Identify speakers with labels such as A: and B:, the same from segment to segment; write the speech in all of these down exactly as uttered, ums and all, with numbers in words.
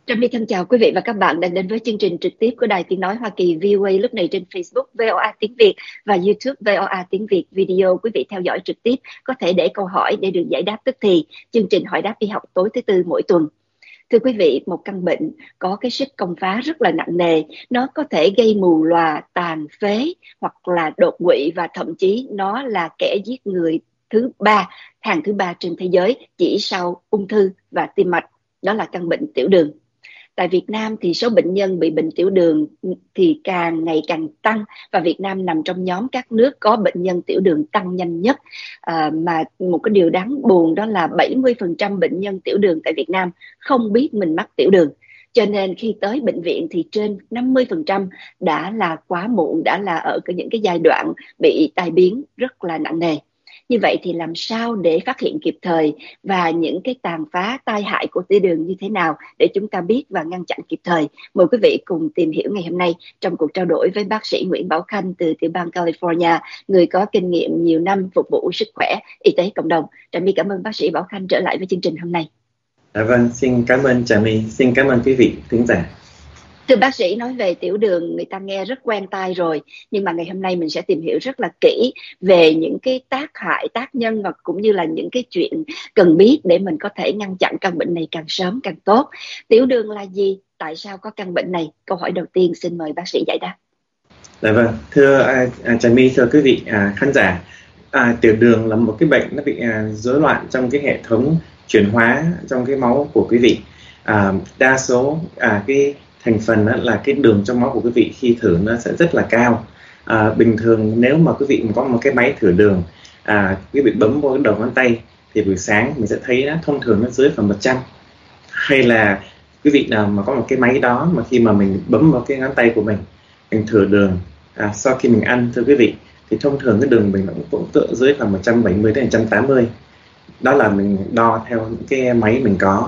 A: Trâm My thân chào quý vị và các bạn đang đến với chương trình trực tiếp của Đài Tiếng Nói Hoa Kỳ vê o a lúc này trên Facebook vê o a Tiếng Việt và YouTube vê o a Tiếng Việt Video. Quý vị theo dõi trực tiếp có thể để câu hỏi để được giải đáp tức thì. Chương trình hỏi đáp y học tối thứ tư mỗi tuần. Thưa quý vị, một căn bệnh có cái sức công phá rất là nặng nề, nó có thể gây mù lòa, tàn phế hoặc là đột quỵ, và thậm chí nó là kẻ giết người thứ ba, hàng thứ ba trên thế giới, chỉ sau ung thư và tim mạch. Đó là căn bệnh tiểu đường. Tại Việt Nam thì số bệnh nhân bị bệnh tiểu đường thì càng ngày càng tăng, và Việt Nam nằm trong nhóm các nước có bệnh nhân tiểu đường tăng nhanh nhất. À, mà một cái điều đáng buồn đó là bảy mươi phần trăm bệnh nhân tiểu đường tại Việt Nam không biết mình mắc tiểu đường. Cho nên khi tới bệnh viện thì trên năm mươi phần trăm đã là quá muộn, đã là ở những cái giai đoạn bị tai biến rất là nặng nề. Như vậy thì làm sao để phát hiện kịp thời, và những cái tàn phá tai hại của tiểu đường như thế nào để chúng ta biết và ngăn chặn kịp thời? Mời quý vị cùng tìm hiểu ngày hôm nay trong cuộc trao đổi với bác sĩ Nguyễn Bảo Khanh từ tiểu bang California, người có kinh nghiệm nhiều năm phục vụ sức khỏe y tế cộng đồng. Trà My cảm ơn bác sĩ Bảo Khanh trở lại với chương trình hôm nay.
B: À, vâng, xin cảm ơn Trà My, xin cảm ơn quý vị khán giả.
A: Thưa bác sĩ, nói về tiểu đường người ta nghe rất quen tai rồi, nhưng mà ngày hôm nay mình sẽ tìm hiểu rất là kỹ về những cái tác hại, tác nhân và cũng như là những cái chuyện cần biết để mình có thể ngăn chặn căn bệnh này càng sớm càng tốt. Tiểu đường là gì? Tại sao có căn bệnh này? Câu hỏi đầu tiên xin mời bác sĩ giải đáp.
B: Dạ vâng, thưa à, à, Trà My, thưa quý vị à, khán giả, à, tiểu đường là một cái bệnh nó bị à, rối loạn trong cái hệ thống chuyển hóa trong cái máu của quý vị. À, đa số à, cái thành phần là cái đường trong máu của quý vị khi thử nó sẽ rất là cao. À, bình thường nếu mà quý vị có một cái máy thử đường, à, quý vị bấm vào cái đầu ngón tay thì buổi sáng mình sẽ thấy nó thông thường nó dưới khoảng một trăm. Hay là quý vị nào mà có một cái máy đó mà khi mà mình bấm vào cái ngón tay của mình, mình thử đường à, sau khi mình ăn, thưa quý vị, thì thông thường cái đường mình cũng cũng tự dưới khoảng một trăm bảy mươi đến một trăm tám mươi. Đó là mình đo theo những cái máy mình có.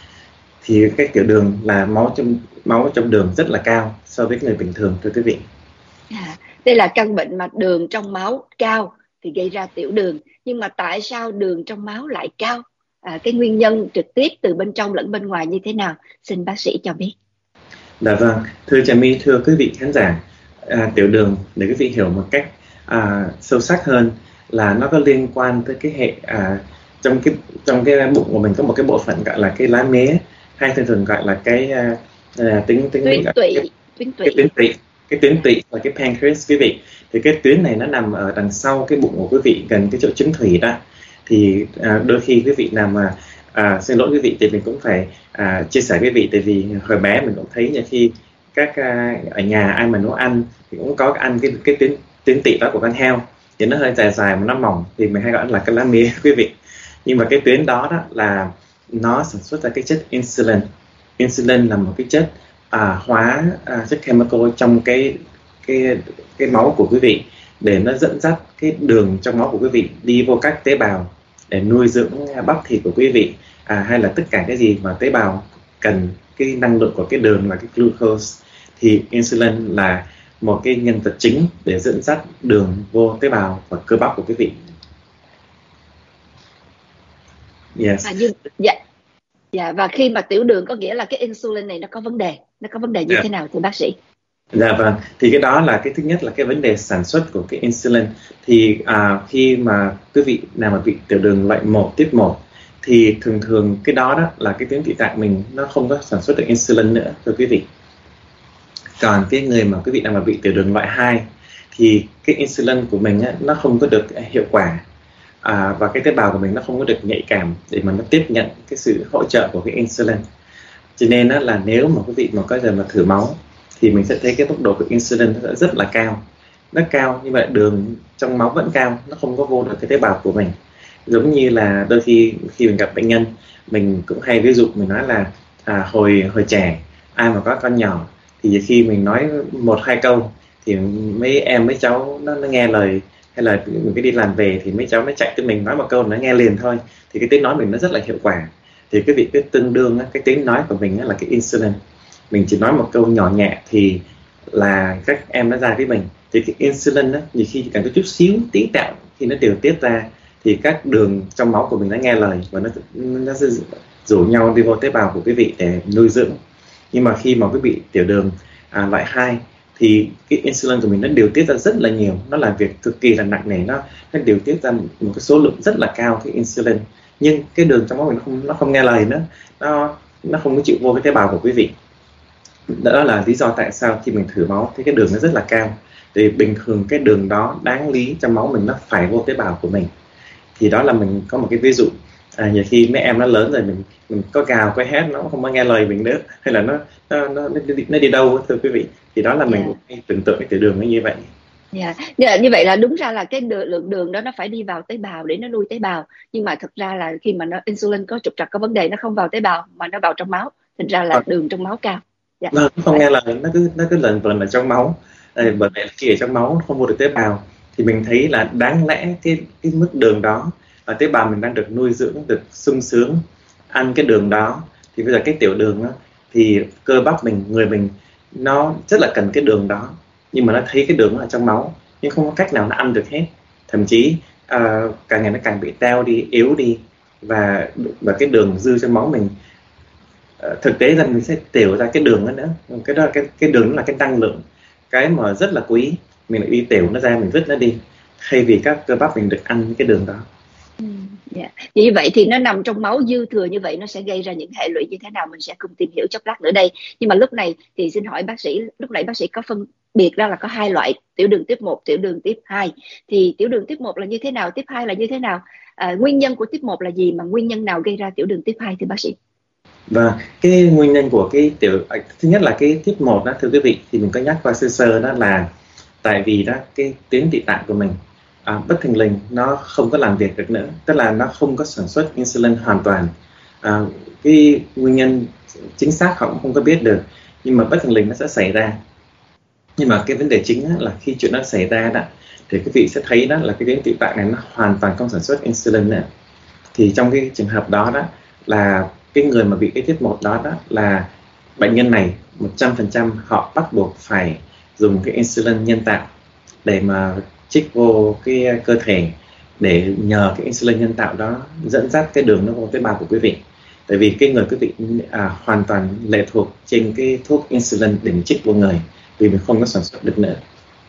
B: Thì cái tiểu đường là máu trong máu trong đường rất là cao so với người bình thường, thưa quý vị.
A: À, đây là căn bệnh mà đường trong máu cao thì gây ra tiểu đường, nhưng mà tại sao đường trong máu lại cao? À, cái nguyên nhân trực tiếp từ bên trong lẫn bên ngoài như thế nào? Xin bác sĩ cho biết.
B: Dạ vâng, thưa Trà My, thưa quý vị khán giả, à, tiểu đường để quý vị hiểu một cách à, sâu sắc hơn là nó có liên quan tới cái hệ à, trong cái trong cái bụng của mình có một cái bộ phận gọi là cái lá mế, hay thường thường gọi là cái à, à, tính tính
A: tuyến tụy,
B: cái,
A: tuyến tụy.
B: cái tuyến tụy, cái tuyến tụy là cái pancreas, quý vị. Thì cái tuyến này nó nằm ở đằng sau cái bụng của quý vị, gần cái chỗ trứng thủy đó. Thì à, đôi khi quý vị nào mà à, xin lỗi quý vị thì mình cũng phải à, chia sẻ với quý vị, tại vì hồi bé mình cũng thấy nhiều khi các à, ở nhà ai mà nấu ăn thì cũng có ăn cái cái tuyến tuyến tụy đó của con heo, thì nó hơi dài dài mà nó mỏng thì mình hay gọi là cái lá mế, quý vị. Nhưng mà cái tuyến đó đó là nó sản xuất ra cái chất insulin. Insulin là một cái chất à, hóa à, chất chemical trong cái cái cái máu của quý vị, để nó dẫn dắt cái đường trong máu của quý vị đi vô các tế bào để nuôi dưỡng bắp thịt của quý vị, à, hay là tất cả cái gì mà tế bào cần cái năng lượng của cái đường là cái glucose. Thì insulin là một cái nhân vật chính để dẫn dắt đường vô tế bào và cơ bắp của quý vị. Yes.
A: À, nhưng, dạ, dạ, và khi mà tiểu đường có nghĩa là cái insulin này nó có vấn đề, nó có vấn đề như
B: Yeah.
A: thế nào thưa bác sĩ?
B: Dạ vâng, thì cái đó là cái thứ nhất là cái vấn đề sản xuất của cái insulin. Thì à, khi mà quý vị nào mà bị tiểu đường loại một, tiếp một, thì thường thường cái đó đó là cái tuyến tụy tạng mình nó không có sản xuất được insulin nữa, thưa quý vị. Còn cái người mà quý vị nào mà bị tiểu đường loại hai thì cái insulin của mình á, nó không có được hiệu quả, à, và cái tế bào của mình nó không có được nhạy cảm để mà nó tiếp nhận cái sự hỗ trợ của cái insulin. Cho nên á, là nếu mà quý vị mà có giờ mà thử máu thì mình sẽ thấy cái tốc độ của insulin nó rất là cao. Nó cao nhưng mà đường trong máu vẫn cao, nó không có vô được cái tế bào của mình. Giống như là đôi khi khi mình gặp bệnh nhân, mình cũng hay ví dụ mình nói là à, hồi hồi trẻ ai mà có con nhỏ thì khi mình nói một hai câu thì mấy em mấy cháu nó, nó nghe lời, hay là mình cứ đi làm về thì mấy cháu nó chạy tới mình nói một câu nó nghe liền thôi, thì cái tiếng nói mình nó rất là hiệu quả. Thì cái vị cái tương đương cái tiếng nói của mình là cái insulin. Mình chỉ nói một câu nhỏ nhẹ thì là các em nó ra với mình. Thì cái insulin đó, nhiều khi cần có chút xíu tí tẹo khi nó điều tiết ra thì các đường trong máu của mình nó nghe lời và nó nó sẽ rủ nhau đi vô tế bào của quý vị để nuôi dưỡng. Nhưng mà khi mà quý vị tiểu đường à, loại hai thì cái insulin của mình nó điều tiết ra rất là nhiều, nó làm việc cực kỳ là nặng nề, nó nó điều tiết ra một cái số lượng rất là cao cái insulin, nhưng cái đường trong máu mình nó không nó không nghe lời nữa, nó nó không có chịu vô cái tế bào của quý vị. Đó là lý do tại sao khi mình thử máu thì cái đường nó rất là cao. Thì bình thường cái đường đó đáng lý trong máu mình nó phải vô tế bào của mình. Thì đó là mình có một cái ví dụ. À, nhiều khi mấy em nó lớn rồi, mình mình có gào có hét nó không có nghe lời mình nữa, hay là nó nó nó, nó, đi, nó đi đâu thưa quý vị. Thì đó là mình
A: Yeah.
B: cũng tưởng tượng cái tiểu đường nó như vậy.
A: Yeah. Như, như vậy là đúng ra là cái đường, lượng đường đó nó phải đi vào tế bào để nó nuôi tế bào, nhưng mà thực ra là khi mà nó insulin có trục trặc, có vấn đề, nó không vào tế bào mà nó vào trong máu, thành ra là đường trong máu cao.
B: Yeah. Nó không nghe lời, nó cứ nó cứ lần vần ở trong máu. À, bởi vậy khi ở trong máu không vô được tế bào thì mình thấy là đáng lẽ cái cái mức đường đó, và tế bào mình đang được nuôi dưỡng, được sung sướng ăn cái đường đó, thì bây giờ cái tiểu đường đó, thì cơ bắp mình, người mình nó rất là cần cái đường đó, nhưng mà nó thấy cái đường ở trong máu nhưng không có cách nào nó ăn được hết, thậm chí uh, càng ngày nó càng bị teo đi, yếu đi, và và cái đường dư trong máu mình uh, thực tế rằng mình sẽ tiểu ra cái đường đó nữa. Cái đó cái cái đường đó là cái năng lượng, cái mà rất là quý, mình lại đi tiểu nó ra, mình vứt nó đi, thay vì các cơ bắp mình được ăn cái đường đó.
A: Ừ, yeah. Như vậy thì nó nằm trong máu dư thừa như vậy, nó sẽ gây ra những hệ lụy như thế nào mình sẽ cùng tìm hiểu chốc lát nữa đây. Nhưng mà lúc này thì xin hỏi bác sĩ, lúc nãy bác sĩ có phân biệt ra là có hai loại tiểu đường tiếp một, tiểu đường tiếp hai. Thì tiểu đường tiếp một là như thế nào, tiếp hai là như thế nào? À, nguyên nhân của tiếp một là gì, mà nguyên nhân nào gây ra tiểu đường tiếp hai thưa bác sĩ?
B: Và cái nguyên nhân của cái tiểu thứ nhất là cái tiếp một đó thưa quý vị, thì mình có nhắc qua sơ sơ, đó là tại vì đó cái tuyến tỵ tạng của mình à, bất thình lình nó không có làm việc được nữa, tức là nó không có sản xuất insulin hoàn toàn. À, cái nguyên nhân chính xác họ cũng không có biết được, nhưng mà bất thình lình nó sẽ xảy ra. Nhưng mà cái vấn đề chính là khi chuyện nó xảy ra đó, thì quý vị sẽ thấy đó là cái tuyến tỵ tạng này nó hoàn toàn không sản xuất insulin nữa. Thì trong cái trường hợp đó đó là cái người mà bị cái tiếp một đó đó là bệnh nhân này một trăm phần trăm họ bắt buộc phải dùng cái insulin nhân tạo để mà trích vô cái cơ thể, để nhờ cái insulin nhân tạo đó dẫn dắt cái đường nó vào tế bào của quý vị. Tại vì cái người quý vị à, hoàn toàn lệ thuộc trên cái thuốc insulin để mình trích vô người, vì mình không có sản xuất được nữa.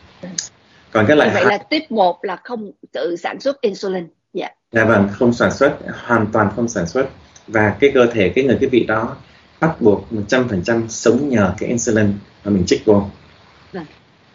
B: Còn cái loại
A: vậy là tiếp một là không tự sản xuất insulin. Dạ.
B: Dạ vâng, không sản xuất, hoàn toàn không sản xuất. Và cái cơ thể, cái người quý vị đó bắt buộc một trăm phần trăm sống nhờ cái insulin mà mình trích vô.
A: Vâng.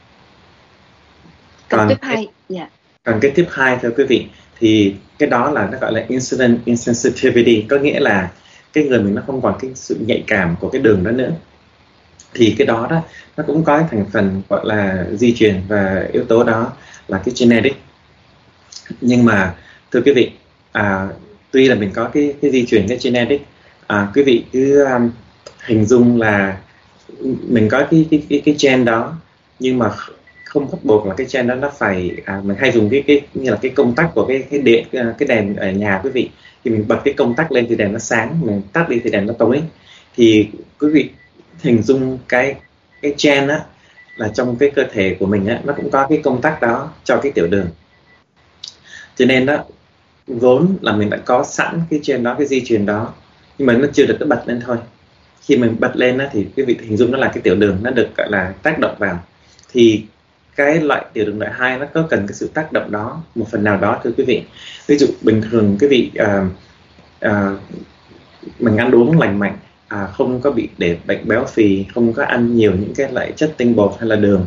B: Còn
A: tiếp hai, dạ.
B: Còn cái tiếp hai thưa quý vị, thì cái đó là nó gọi là insulin insensitivity, có nghĩa là cái người mình nó không còn cái sự nhạy cảm của cái đường đó nữa. Thì cái đó đó nó cũng có cái thành phần gọi là di truyền, và yếu tố đó là cái genetic. Nhưng mà thưa quý vị, à, tuy là mình có cái, cái di truyền, cái genetic, à, quý vị cứ um, hình dung là mình có cái cái cái, cái gen đó, nhưng mà không bắt buộc là cái gen đó nó phải à, mình hay dùng cái cái như là cái công tắc của cái cái điện, cái đèn ở nhà quý vị, thì mình bật cái công tắc lên thì đèn nó sáng, mình tắt đi thì đèn nó tối. Thì quý vị hình dung cái cái gen á, là trong cái cơ thể của mình á, nó cũng có cái công tắc đó cho cái tiểu đường. Cho nên đó, vốn là mình đã có sẵn cái gen đó, cái di truyền đó, nhưng mà nó chưa được bật lên thôi. Khi mình bật lên đó, thì quý vị hình dung nó là cái tiểu đường, nó được gọi là tác động vào. Thì cái loại tiểu đường loại hai nó có cần cái sự tác động đó một phần nào đó thưa quý vị. Ví dụ bình thường quý vị uh, uh, mình ăn uống lành mạnh, à, không có bị để bệnh béo phì, không có ăn nhiều những cái loại chất tinh bột hay là đường,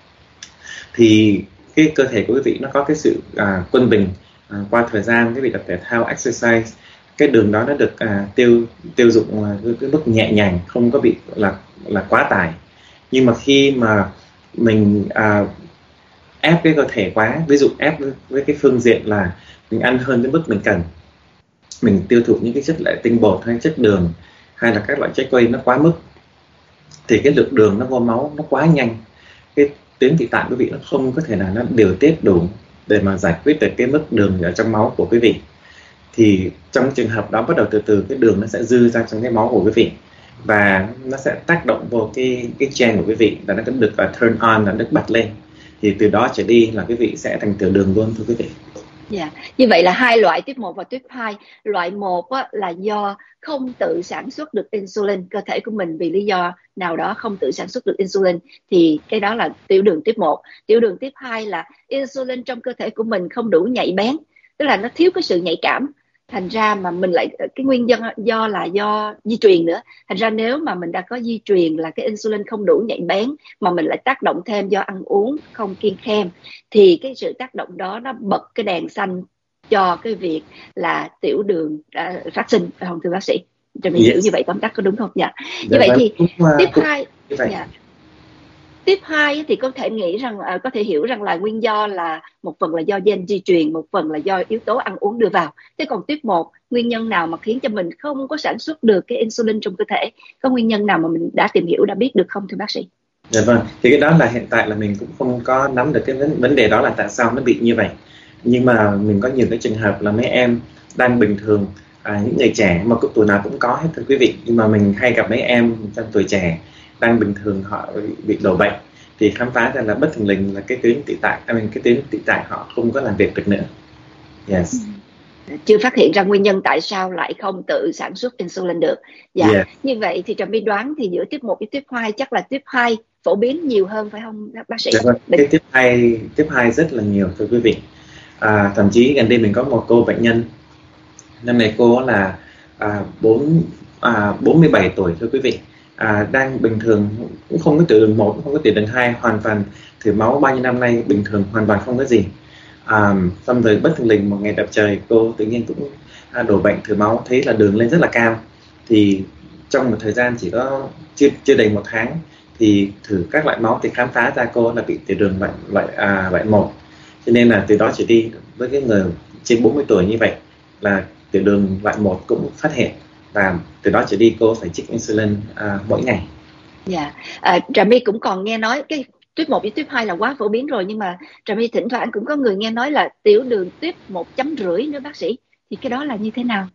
B: thì cái cơ thể của quý vị nó có cái sự à, quân bình. À, qua thời gian quý vị tập thể thao, exercise, cái đường đó nó được à, tiêu tiêu dụng à, cái mức nhẹ nhàng, không có bị là là quá tải. Nhưng mà khi mà mình à, ép cái cơ thể quá, ví dụ ép với, với cái phương diện là mình ăn hơn cái mức mình cần, mình tiêu thụ những cái chất lại tinh bột hay chất đường hay là các loại trái cây nó quá mức, thì cái lượng đường nó vô máu nó quá nhanh, cái tuyến tỵ tạng quý vị nó không có thể nào nó điều tiết đủ để mà giải quyết được cái mức đường ở trong máu của quý vị. Thì trong trường hợp đó bắt đầu từ từ cái đường nó sẽ dư ra trong cái máu của quý vị, và nó sẽ tác động vô cái cái gen của quý vị, và nó cũng được uh, turn on, là được bật lên. Thì từ đó trở đi là quý vị sẽ thành tiểu đường luôn thưa quý vị.
A: Dạ, như vậy là hai loại tuyếp một và tuyếp hai. Loại một á, là do không tự sản xuất được insulin, cơ thể của mình vì lý do nào đó không tự sản xuất được insulin, thì cái đó là tiểu đường tuyếp một. Tiểu đường tuyếp hai là insulin trong cơ thể của mình không đủ nhạy bén, tức là nó thiếu cái sự nhạy cảm. Thành ra mà mình lại, cái nguyên nhân do là do di truyền nữa. Thành ra nếu mà mình đã có di truyền là cái insulin không đủ nhạy bén, mà mình lại tác động thêm do ăn uống không kiêng khem, thì cái sự tác động đó nó bật cái đèn xanh cho cái việc là tiểu đường đã phát sinh, phải không thưa bác sĩ? Rồi mình
B: Yes.
A: hiểu như vậy tóm tắt có đúng không? Dạ.
B: Dạ
A: Như vậy
B: vâng,
A: thì
B: cũng, uh,
A: tiếp
B: cũng
A: hai,
B: như vậy.
A: dạ. Tiếp hai thì có thể nghĩ rằng à, có thể hiểu rằng là nguyên do là một phần là do gen di truyền, một phần là do yếu tố ăn uống đưa vào. Thế còn tiếp một, nguyên nhân nào mà khiến cho mình không có sản xuất được cái insulin trong cơ thể? Có nguyên nhân nào mà mình đã tìm hiểu, đã biết được không thưa bác sĩ?
B: Dạ vâng, thì cái đó là hiện tại là mình cũng không có nắm được cái vấn vấn đề đó là tại sao nó bị như vậy. Nhưng mà mình có nhiều cái trường hợp là mấy em đang bình thường, à, những người trẻ mà cũng tuổi nào cũng có hết thưa quý vị. Nhưng mà mình hay gặp mấy em trong tuổi trẻ đang bình thường họ bị, bị đổ bệnh, thì khám phá ra là bất thình lình là cái tuyến tỵ tạng, I mean, cái tuyến tỵ tạng họ không có làm việc được nữa. Yes.
A: Chưa phát hiện ra nguyên nhân tại sao lại không tự sản xuất insulin được. Dạ.
B: Yeah.
A: Như vậy thì Trà My đoán thì giữa tiếp một với tiếp hai chắc là tiếp hai phổ biến nhiều hơn, phải không bác sĩ?
B: Dạ vâng, cái tiếp hai tiếp hai rất là nhiều thưa quý vị. À, thậm chí gần đây mình có một cô bệnh nhân, năm nay cô là à, bốn à, bốn mươi bảy tuổi thưa quý vị, à, đang bình thường, cũng không có tiểu đường một, cũng không có tiểu đường hai, hoàn toàn thử máu bao nhiêu năm nay bình thường, hoàn toàn không có gì. À, xong rồi bất thình lình một ngày đẹp trời cô tự nhiên cũng à, đổ bệnh, thử máu thấy là đường lên rất là cao. Thì trong một thời gian chỉ có chưa chưa đầy một tháng thì thử các loại máu thì khám phá ra cô là bị tiểu đường loại loại à, loại một. Cho nên là từ đó trở đi với cái người trên bốn mươi tuổi như vậy là tiểu đường loại một cũng phát hiện, và từ đó trở đi cô phải chích insulin à, mỗi ngày.
A: Dạ, à, Trà My cũng còn nghe nói cái tuyếp một với tuyếp hai là quá phổ biến rồi, nhưng mà Trà My thỉnh thoảng cũng có người nghe nói là tiểu đường tuyếp một chấm rưỡi nữa bác sĩ, thì cái đó là như thế nào?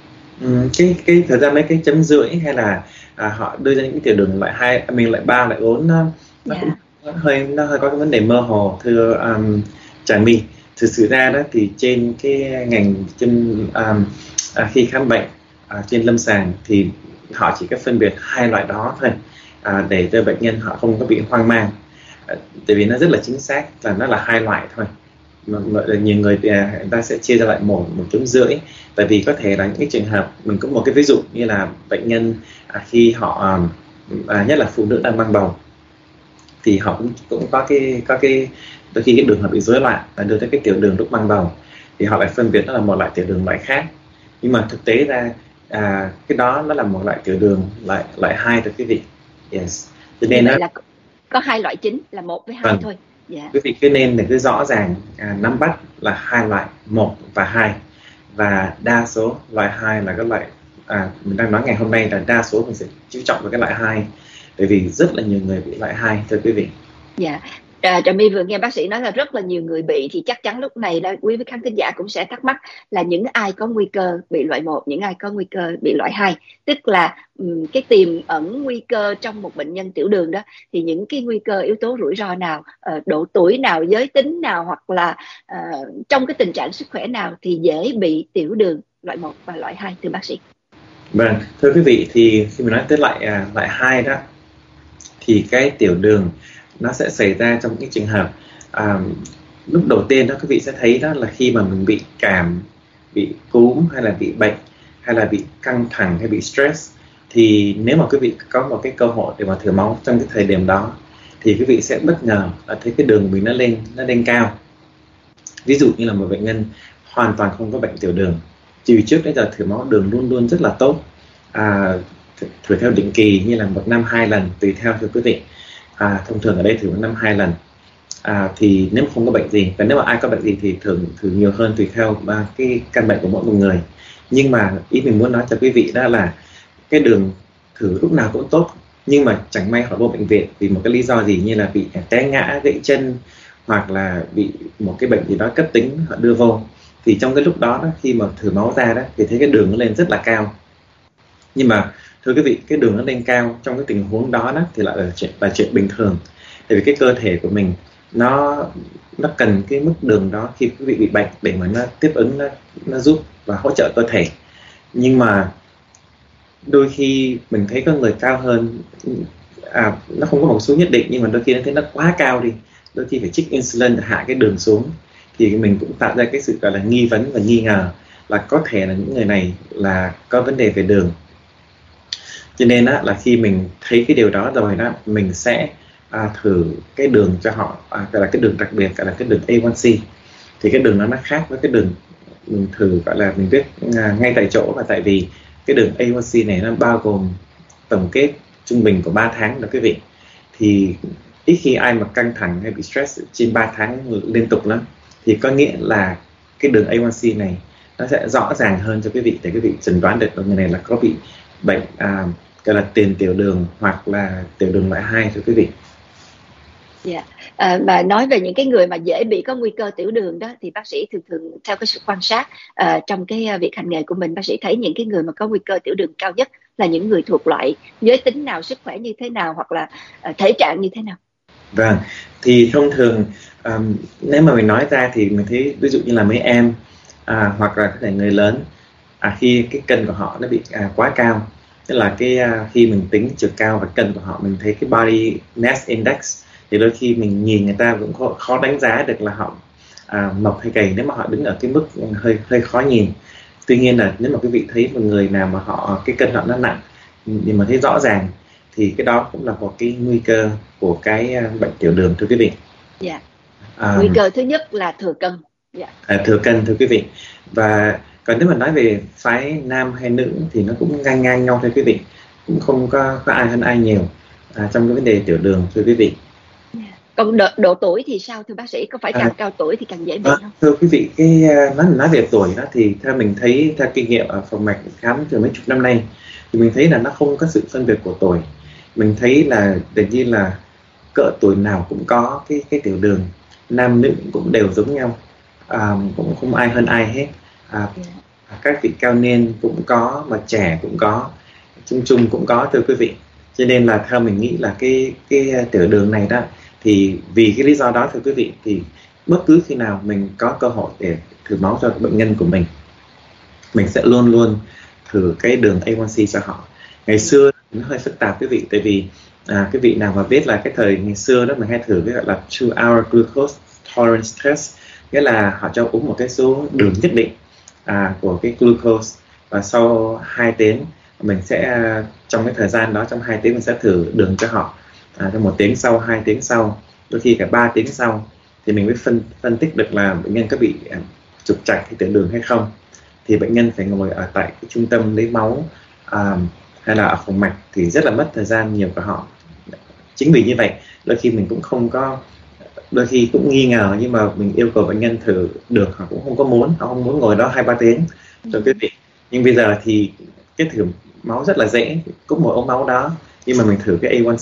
B: Ừ, cái cái thời gian mấy cái chấm rưỡi hay là à, họ đưa ra những cái tiểu đường loại hai, mình loại ba, loại bốn, nó, nó
A: Dạ.
B: cũng nó hơi nó hơi có cái vấn đề mơ hồ thưa um, Trà My. Thực sự ra đó thì trên cái ngành trên um, à, khi khám bệnh à, trên lâm sàng thì họ chỉ có phân biệt hai loại đó thôi, à, để cho bệnh nhân họ không có bị hoang mang, à, tại vì nó rất là chính xác là nó là hai loại thôi. Mà, mà nhiều người thì à, người ta sẽ chia ra lại một một chấm rưỡi, tại vì có thể là những cái trường hợp, mình có một cái ví dụ như là bệnh nhân à, khi họ à, nhất là phụ nữ đang mang bầu thì họ cũng, cũng có cái có cái đôi khi cái đường họ bị rối loạn và đưa tới cái tiểu đường lúc mang bầu, thì họ lại phân biệt nó là một loại tiểu đường loại khác. Nhưng mà thực tế ra à, cái đó nó là một loại tiểu đường loại loại hai thưa quý vị. Yes. Cho nên
A: Vậy
B: nó
A: là có hai loại chính là một với hai
B: vâng.
A: thôi. Dạ.
B: Quý vị cứ nên để cứ rõ ràng à, nắm bắt là hai loại một và hai, và đa số loại hai là các loại à, mình đang nói ngày hôm nay là đa số mình sẽ chú trọng vào cái loại hai, bởi vì rất là nhiều người bị loại hai thưa quý vị.
A: Dạ. À, Trà My vừa nghe bác sĩ nói là rất là nhiều người bị, thì chắc chắn lúc này đó quý vị khán thính giả cũng sẽ thắc mắc là những ai có nguy cơ bị loại một, những ai có nguy cơ bị loại hai, tức là um, cái tiềm ẩn nguy cơ trong một bệnh nhân tiểu đường đó, thì những cái nguy cơ yếu tố rủi ro nào, uh, độ tuổi nào, giới tính nào, hoặc là uh, trong cái tình trạng sức khỏe nào thì dễ bị tiểu đường loại một và loại hai thưa bác sĩ?
B: Vâng, thưa quý vị, thì khi mình nói tới loại à, loại hai đó thì cái tiểu đường nó sẽ xảy ra trong những trường hợp à, lúc đầu tiên đó quý vị sẽ thấy đó là khi mà mình bị cảm, bị cúm hay là bị bệnh hay là bị căng thẳng hay bị stress, thì nếu mà quý vị có một cái cơ hội để mà thử máu trong cái thời điểm đó thì quý vị sẽ bất ngờ là thấy cái đường của mình nó lên nó lên cao. Ví dụ như là một bệnh nhân hoàn toàn không có bệnh tiểu đường, từ trước đến giờ thử máu đường luôn luôn rất là tốt, à, thử theo định kỳ như là một năm hai lần tùy theo thưa quý vị. À, thông thường ở đây thử một năm hai lần, à, thì nếu không có bệnh gì, và nếu mà ai có bệnh gì thì thường thử nhiều hơn tùy theo à, cái căn bệnh của mỗi một người. Nhưng mà ý mình muốn nói cho quý vị đó là cái đường thử lúc nào cũng tốt, nhưng mà chẳng may họ vô bệnh viện vì một cái lý do gì, như là bị té ngã, gãy chân, hoặc là bị một cái bệnh gì đó cấp tính họ đưa vô, thì trong cái lúc đó, đó khi mà thử máu ra đó thì thấy cái đường nó lên rất là cao. Nhưng mà thưa quý vị, cái đường nó lên cao trong cái tình huống đó, đó thì lại là chuyện, là chuyện bình thường, tại vì cái cơ thể của mình nó nó cần cái mức đường đó khi quý vị bị bệnh để mà nó tiếp ứng, nó nó giúp và hỗ trợ cơ thể. Nhưng mà đôi khi mình thấy có người cao hơn, à, nó không có một số nhất định, nhưng mà đôi khi nó thấy nó quá cao đi, đôi khi phải trích insulin để hạ cái đường xuống, thì mình cũng tạo ra cái sự gọi là nghi vấn và nghi ngờ là có thể là những người này là có vấn đề về đường. Cho nên á, là khi mình thấy cái điều đó rồi đó, mình sẽ à, thử cái đường cho họ, à, gọi là cái đường đặc biệt, gọi là cái đường A one C. Thì cái đường đó nó khác với cái đường mình thử gọi là mình biết à, ngay tại chỗ, là tại vì cái đường A one C này nó bao gồm tổng kết trung bình của ba tháng đó quý vị. Thì ít khi ai mà căng thẳng hay bị stress trên ba tháng liên tục lắm, thì có nghĩa là cái đường A one C này nó sẽ rõ ràng hơn cho quý vị, để quý vị chẩn đoán được người này là có bị bệnh à, gọi là tiền tiểu đường hoặc là tiểu đường loại hai cho quý vị.
A: Dạ, yeah. à, mà nói về những cái người mà dễ bị có nguy cơ tiểu đường đó, thì bác sĩ thường thường theo cái sự quan sát uh, trong cái việc hành nghề của mình, bác sĩ thấy những cái người mà có nguy cơ tiểu đường cao nhất là những người thuộc loại giới tính nào, sức khỏe như thế nào, hoặc là uh, thể trạng như thế nào?
B: Vâng, thì thông thường um, nếu mà mình nói ra thì mình thấy ví dụ như là mấy em à, hoặc là có thể người lớn, à, khi cái cân của họ nó bị à, quá cao, tức là cái à, khi mình tính chiều cao và cân của họ, mình thấy cái body mass index, thì đôi khi mình nhìn người ta cũng khó, khó đánh giá được là họ à, mập hay gầy nếu mà họ đứng ở cái mức hơi hơi khó nhìn. Tuy nhiên là nếu mà quý vị thấy một người nào mà họ cái cân họ nó nặng nhưng mà thấy rõ ràng, thì cái đó cũng là một cái nguy cơ của cái bệnh tiểu đường thưa quý vị.
A: Dạ. Yeah. À, nguy cơ thứ nhất là thừa cân. Yeah.
B: À, thừa cân thưa quý vị. Và còn nếu mà nói về phái nam hay nữ thì nó cũng ngang ngang nhau thưa quý vị, cũng không có, có ai hơn ai nhiều à, trong cái vấn đề tiểu đường thưa quý vị.
A: Yeah. Còn độ, độ tuổi thì sao thưa bác sĩ, có phải càng à, cao tuổi thì càng dễ bị
B: à,
A: không?
B: Thưa quý vị, cái nói nói về tuổi đó thì theo mình thấy, theo kinh nghiệm ở phòng mạch khám từ mấy chục năm nay, thì mình thấy là nó không có sự phân biệt của tuổi. Mình thấy là gần như là cỡ tuổi nào cũng có cái cái tiểu đường, nam nữ cũng đều giống nhau, à, cũng không ai hơn ai hết. À, các vị cao niên cũng có, mà trẻ cũng có, chung chung cũng có thưa quý vị. Cho nên là theo mình nghĩ là cái cái tiểu đường này đó, thì vì cái lý do đó thưa quý vị, thì bất cứ khi nào mình có cơ hội để thử máu cho bệnh nhân của mình, mình sẽ luôn luôn thử cái đường A one C cho họ. Ngày xưa nó hơi phức tạp quý vị, tại vì à, cái vị nào mà biết là cái thời ngày xưa đó mình hay thử cái gọi là two hour glucose tolerance test, nghĩa là họ cho uống một cái số đường nhất định à, của cái glucose, và sau hai tiếng mình sẽ, trong cái thời gian đó, trong hai tiếng mình sẽ thử đường cho họ, à, trong một tiếng sau, hai tiếng sau, đôi khi cả ba tiếng sau, thì mình mới phân phân tích được là bệnh nhân có bị à, trục trặc hay tiểu đường hay không. Thì bệnh nhân phải ngồi ở tại cái trung tâm lấy máu à, hay là ở phòng mạch thì rất là mất thời gian nhiều của họ. Chính vì như vậy đôi khi mình cũng không có, đôi khi cũng nghi ngờ, nhưng mà mình yêu cầu bệnh nhân thử được, họ cũng không có muốn, họ không muốn ngồi đó hai ba tiếng cho quý vị. Nhưng bây giờ thì cái thử máu rất là dễ, cũng một ống máu đó, nhưng mà mình thử cái A one C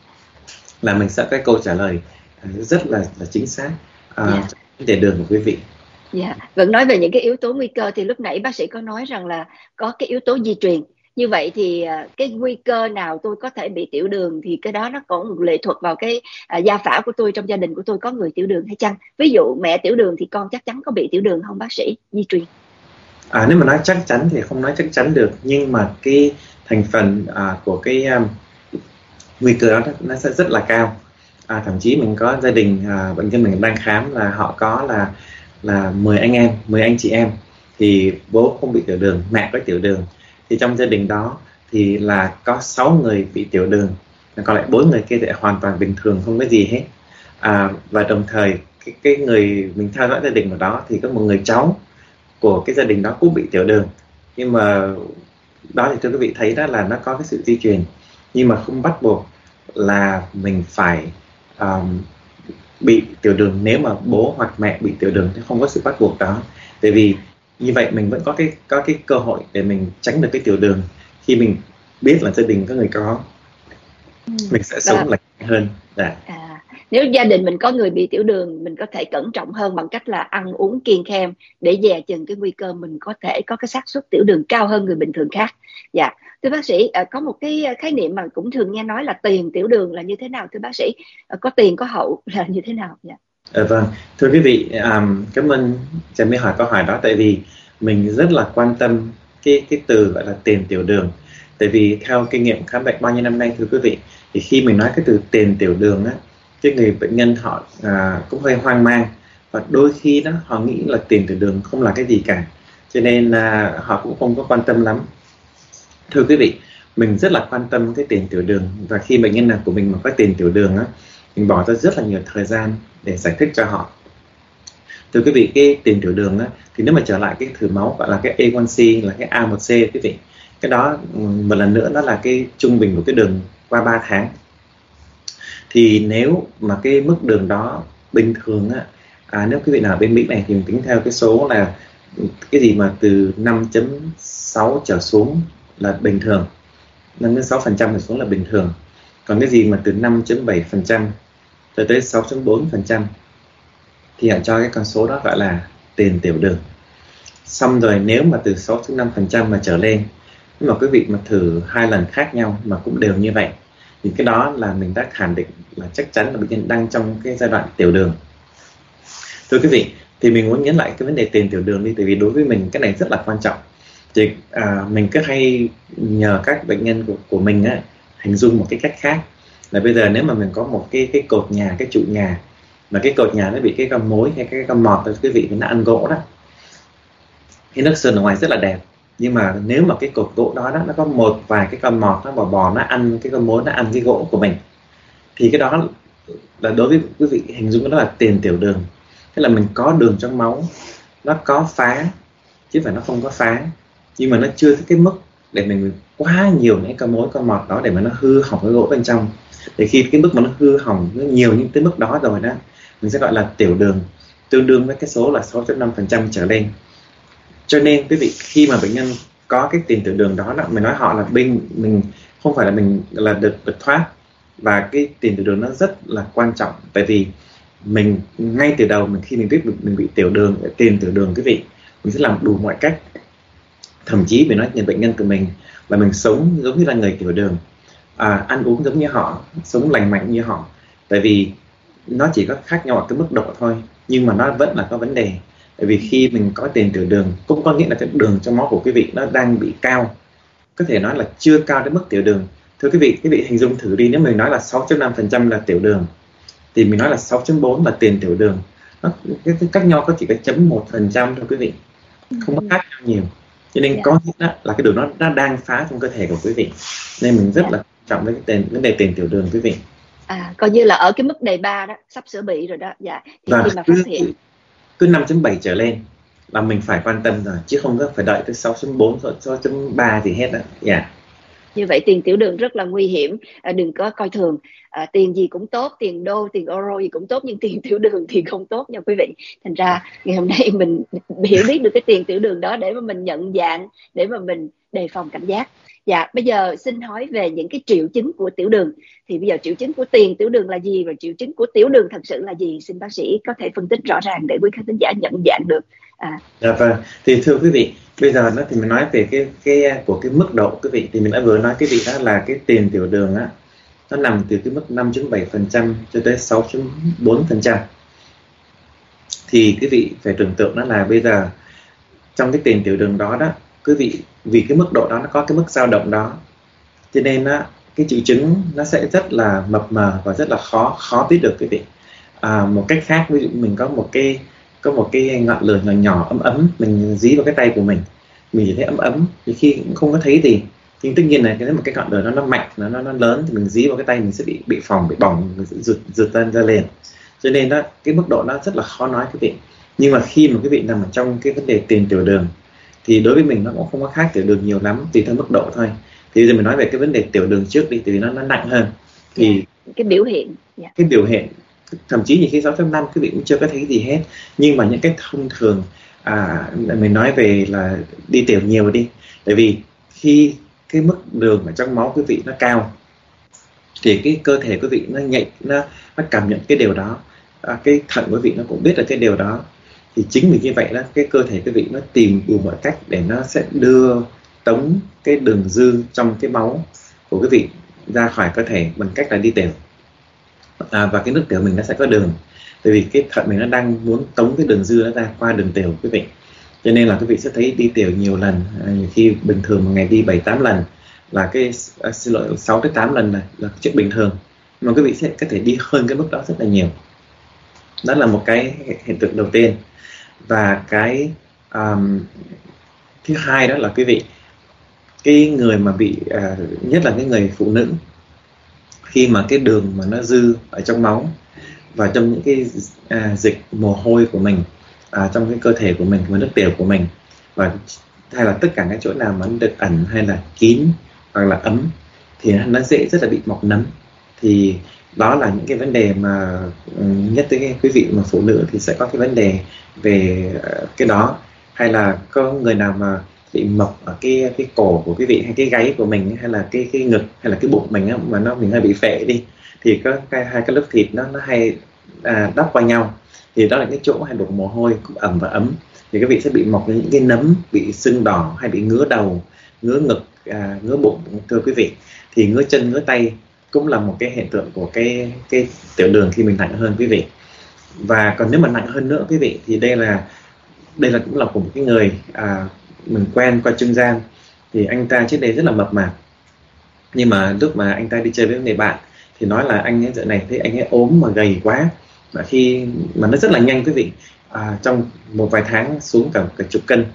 B: là mình sẽ cái câu trả lời rất là là chính xác à, yeah. để đường của quý vị.
A: Dạ, yeah. Vẫn nói về những cái yếu tố nguy cơ thì lúc nãy bác sĩ có nói rằng là có cái yếu tố di truyền. Như vậy thì cái nguy cơ nào tôi có thể bị tiểu đường, thì cái đó nó còn lệ thuộc vào cái à, gia phả của tôi, trong gia đình của tôi có người tiểu đường hay chăng? Ví dụ mẹ tiểu đường thì con chắc chắn có bị tiểu đường không bác sĩ, di truyền?
B: À, nếu mà nói chắc chắn thì không nói chắc chắn được, nhưng mà cái thành phần à, của cái um, nguy cơ đó nó sẽ rất là cao. À, thậm chí mình có gia đình à, bệnh nhân mình đang khám là họ có là là mười anh em, mười anh chị em, thì bố không bị tiểu đường, mẹ có tiểu đường, thì trong gia đình đó thì là có sáu người bị tiểu đường, còn lại bốn người kia thì hoàn toàn bình thường, không có gì hết. À, và đồng thời cái, cái người mình theo dõi gia đình của đó thì có một người cháu của cái gia đình đó cũng bị tiểu đường, nhưng mà đó thì thưa quý vị thấy đó là nó có cái sự di truyền, nhưng mà không bắt buộc là mình phải um, bị tiểu đường nếu mà bố hoặc mẹ bị tiểu đường, thì không có sự bắt buộc đó. Tại vì như vậy mình vẫn có cái có cái cơ hội để mình tránh được cái tiểu đường khi mình biết là gia đình có người có, ừ. mình sẽ sống lành hơn. Dạ.
A: À, Nếu gia đình mình có người bị tiểu đường, mình có thể cẩn trọng hơn bằng cách là ăn uống kiêng khem để dè chừng cái nguy cơ mình có thể có cái xác suất tiểu đường cao hơn người bình thường khác. Dạ, thưa bác sĩ, có một cái khái niệm mà cũng thường nghe nói là tiền tiểu đường là như thế nào thưa bác sĩ? Có tiền có hậu là như thế nào? Dạ.
B: À, vâng, thưa quý vị, um, cảm ơn Trà My hỏi câu hỏi đó, tại vì mình rất là quan tâm cái cái từ gọi là tiền tiểu đường. Tại vì theo kinh nghiệm khám bệnh bao nhiêu năm nay, thưa quý vị, thì khi mình nói cái từ tiền tiểu đường á, cái người bệnh nhân họ à, cũng hơi hoang mang, và đôi khi đó họ nghĩ là tiền tiểu đường không là cái gì cả, cho nên à, họ cũng không có quan tâm lắm. Thưa quý vị, mình rất là quan tâm cái tiền tiểu đường, và khi bệnh nhân nào của mình mà có tiền tiểu đường á, mình bỏ ra rất là nhiều thời gian để giải thích cho họ. Thưa quý vị, cái tiền tiểu đường á, thì nếu mà trở lại cái thử máu gọi là cái A one C, là cái A one C quý vị, cái đó một lần nữa đó là cái trung bình của cái đường qua ba tháng. Thì nếu mà cái mức đường đó bình thường á, à, nếu quý vị nào ở bên Mỹ này thì mình tính theo cái số là cái gì mà từ năm chấm sáu trở xuống là bình thường, năm đến sáu phần trăm trở xuống là bình thường. Còn cái gì mà từ năm chấm bảy phần trăm cho tới sáu chấm bốn phần trăm thì hãy cho cái con số đó gọi là tiền tiểu đường. Xong rồi nếu mà từ sáu chấm năm phần trăm mà trở lên, nhưng mà quý vị mà thử hai lần khác nhau mà cũng đều như vậy, thì cái đó là mình đã khẳng định là chắc chắn là bệnh nhân đang trong cái giai đoạn tiểu đường. Thưa quý vị, thì mình muốn nhấn lại cái vấn đề tiền tiểu đường đi, tại vì đối với mình cái này rất là quan trọng. Thì à, mình cứ hay nhờ các bệnh nhân của, của mình á, hình dung một cái cách khác là bây giờ nếu mà mình có một cái cái cột nhà, cái trụ nhà, mà cái cột nhà nó bị cái găm mối hay cái găm mọt, quý vị, nó ăn gỗ đó, cái nước sơn ở ngoài rất là đẹp, nhưng mà nếu mà cái cột gỗ đó, đó nó có một vài cái con mọt nó bò bò nó ăn cái con mối, nó ăn cái gỗ của mình, thì cái đó là đối với quý vị hình dung đó là tiền tiểu đường. Tức là mình có đường trong máu, nó có phá chứ phải nó không có phá, nhưng mà nó chưa tới cái mức để mình quá nhiều những con mối con mọt đó để mà nó hư hỏng cái gỗ bên trong. Để khi cái mức mà nó hư hỏng nó nhiều những tới mức đó rồi đó, mình sẽ gọi là tiểu đường, tương đương với cái số là sáu chấm năm phần trăm trở lên. Cho nên quý vị, khi mà bệnh nhân có cái tiền tiểu đường đó, đó mình nói họ là bên mình không phải là mình là được được thoát, và cái tiền tiểu đường nó rất là quan trọng, tại vì mình ngay từ đầu mình khi mình biết mình bị tiểu đường, tiền tiểu đường quý vị, mình sẽ làm đủ mọi cách. Thậm chí mình nói nhìn bệnh nhân của mình là mình sống giống như là người tiểu đường, à, ăn uống giống như họ, sống lành mạnh như họ, tại vì nó chỉ có khác nhau ở cái mức độ thôi, nhưng mà nó vẫn là có vấn đề. Bởi vì khi mình có tiền tiểu đường cũng có nghĩa là cái đường trong máu của quý vị nó đang bị cao, có thể nói là chưa cao đến mức tiểu đường. Thưa quý vị, quý vị hình dung thử đi, nếu mình nói là sáu chấm năm phần trăm là tiểu đường, thì mình nói là sáu chấm bốn là tiền tiểu đường, nó cái, cái cách nhau có chỉ có chấm một phần trăm thôi quý vị, không có khác nhau nhiều. Cho nên yeah. có nghĩa là cái đường nó, nó đang phá trong cơ thể của quý vị, nên mình rất yeah. là trọng với cái tiền, vấn đề tiền tiểu đường quý vị.
A: À, coi như là ở cái mức đề ba đó, sắp sửa bị rồi đó. Dạ. Thì
B: và
A: khi mà phát hiện
B: cứ năm chấm bảy trở lên là mình phải quan tâm rồi, chứ không có phải đợi tới sáu chấm bốn, sáu chấm ba gì hết đó. Dạ. Yeah.
A: Như vậy tiền tiểu đường rất là nguy hiểm, à, đừng có coi thường. À, tiền gì cũng tốt, tiền đô, tiền euro gì cũng tốt, nhưng tiền tiểu đường thì không tốt nha quý vị. Thành ra ngày hôm nay mình hiểu biết được cái tiền tiểu đường đó để mà mình nhận dạng, để mà mình đề phòng cảnh giác. Dạ, bây giờ xin hỏi về những cái triệu chứng của tiểu đường. Thì bây giờ triệu chứng của tiền tiểu đường là gì, và triệu chứng của tiểu đường thật sự là gì? Xin bác sĩ có thể phân tích rõ ràng để quý khán thính giả nhận dạng được. À.
B: Dạ vâng, thì thưa quý vị, bây giờ nó thì mình nói về cái cái của cái mức độ quý vị, thì mình đã vừa nói quý vị đó là cái tiền tiểu đường á, nó nằm từ cái mức năm chấm bảy phần trăm cho tới sáu chấm bốn phần trăm. Thì quý vị phải tưởng tượng đó là bây giờ trong cái tiền tiểu đường đó đó, quý vị vì cái mức độ đó nó có cái mức dao động đó, cho nên á cái triệu chứng nó sẽ rất là mập mờ và rất là khó khó biết được quý vị. À, một cách khác, ví dụ mình có một cái có một cái ngọn lửa nhỏ nhỏ ấm ấm, mình dí vào cái tay của mình, mình chỉ thấy ấm ấm, thì khi cũng không có thấy gì. Nhưng tất nhiên là cái một cái ngọn lửa nó nó mạnh, nó nó lớn thì mình dí vào cái tay mình sẽ bị bị phồng, bị bỏng, rụt rụt ra ra liền. Cho nên đó cái mức độ nó rất là khó nói quý vị. Nhưng mà khi mà quý vị nằm ở trong cái vấn đề tiền tiểu đường thì đối với mình nó cũng không có khác tiểu đường nhiều lắm, tùy theo mức độ thôi. Thì giờ mình nói về cái vấn đề tiểu đường trước đi, thì nó nó nặng hơn. Thì
A: yeah, cái biểu hiện, yeah.
B: cái biểu hiện thậm chí nhiều khi sáu chấm năm quý vị cũng chưa có thấy gì hết, nhưng mà những cái thông thường, à, mình nói về là đi tiểu nhiều đi, tại vì khi cái mức đường ở trong máu quý vị nó cao thì cái cơ thể quý vị nó nhạy, nó nó cảm nhận cái điều đó, à, cái thận của quý vị nó cũng biết là cái điều đó. Thì chính vì như vậy đó, cái cơ thể quý vị nó tìm đủ mọi cách để nó sẽ đưa tống cái đường dư trong cái máu của quý vị ra khỏi cơ thể bằng cách là đi tiểu. À, và cái nước tiểu mình nó sẽ có đường, tại vì cái thận mình nó đang muốn tống cái đường dư nó ra qua đường tiểu quý vị. Cho nên là quý vị sẽ thấy đi tiểu nhiều lần, à, nhiều khi bình thường một ngày đi bảy tám lần là cái à, xin lỗi sáu tới tám lần này là chuyện bình thường, mà quý vị sẽ có thể đi hơn cái mức đó rất là nhiều. Đó là một cái hiện tượng đầu tiên. Và cái um, thứ hai đó là quý vị, cái người mà bị uh, nhất là cái người phụ nữ, khi mà cái đường mà nó dư ở trong máu và trong những cái à, dịch mồ hôi của mình, à, trong cái cơ thể của mình và nước tiểu của mình, và hay là tất cả các chỗ nào mà nó được ẩn hay là kín hoặc là ấm thì nó dễ rất là bị mọc nấm. Thì đó là những cái vấn đề mà nhất tới cái quý vị mà phụ nữ thì sẽ có cái vấn đề về cái đó. Hay là có người nào mà bị mọc ở cái cái cổ của quý vị, hay cái gáy của mình, hay là cái cái ngực, hay là cái bụng mình á, mà nó mình hơi bị phệ đi, thì có cái, hai cái lớp thịt nó nó hay à, đắp qua nhau, thì đó là cái chỗ hay đổ mồ hôi cũng ẩm và ấm, thì quý vị sẽ bị mọc những cái nấm, bị sưng đỏ, hay bị ngứa đầu, ngứa ngực, à, ngứa bụng. Thưa quý vị, thì ngứa chân ngứa tay cũng là một cái hiện tượng của cái cái tiểu đường khi mình nặng hơn quý vị. Và còn nếu mà nặng hơn nữa quý vị, thì đây là đây là cũng là của một cái người à, mình quen qua trung gian. Thì anh ta trước đây rất là mập mạp, nhưng mà lúc mà anh ta đi chơi với người bạn thì nói là anh ấy giờ này thấy anh ấy ốm mà gầy quá, và khi mà nó rất là nhanh quý vị, à, trong một vài tháng xuống cả, cả chục cân.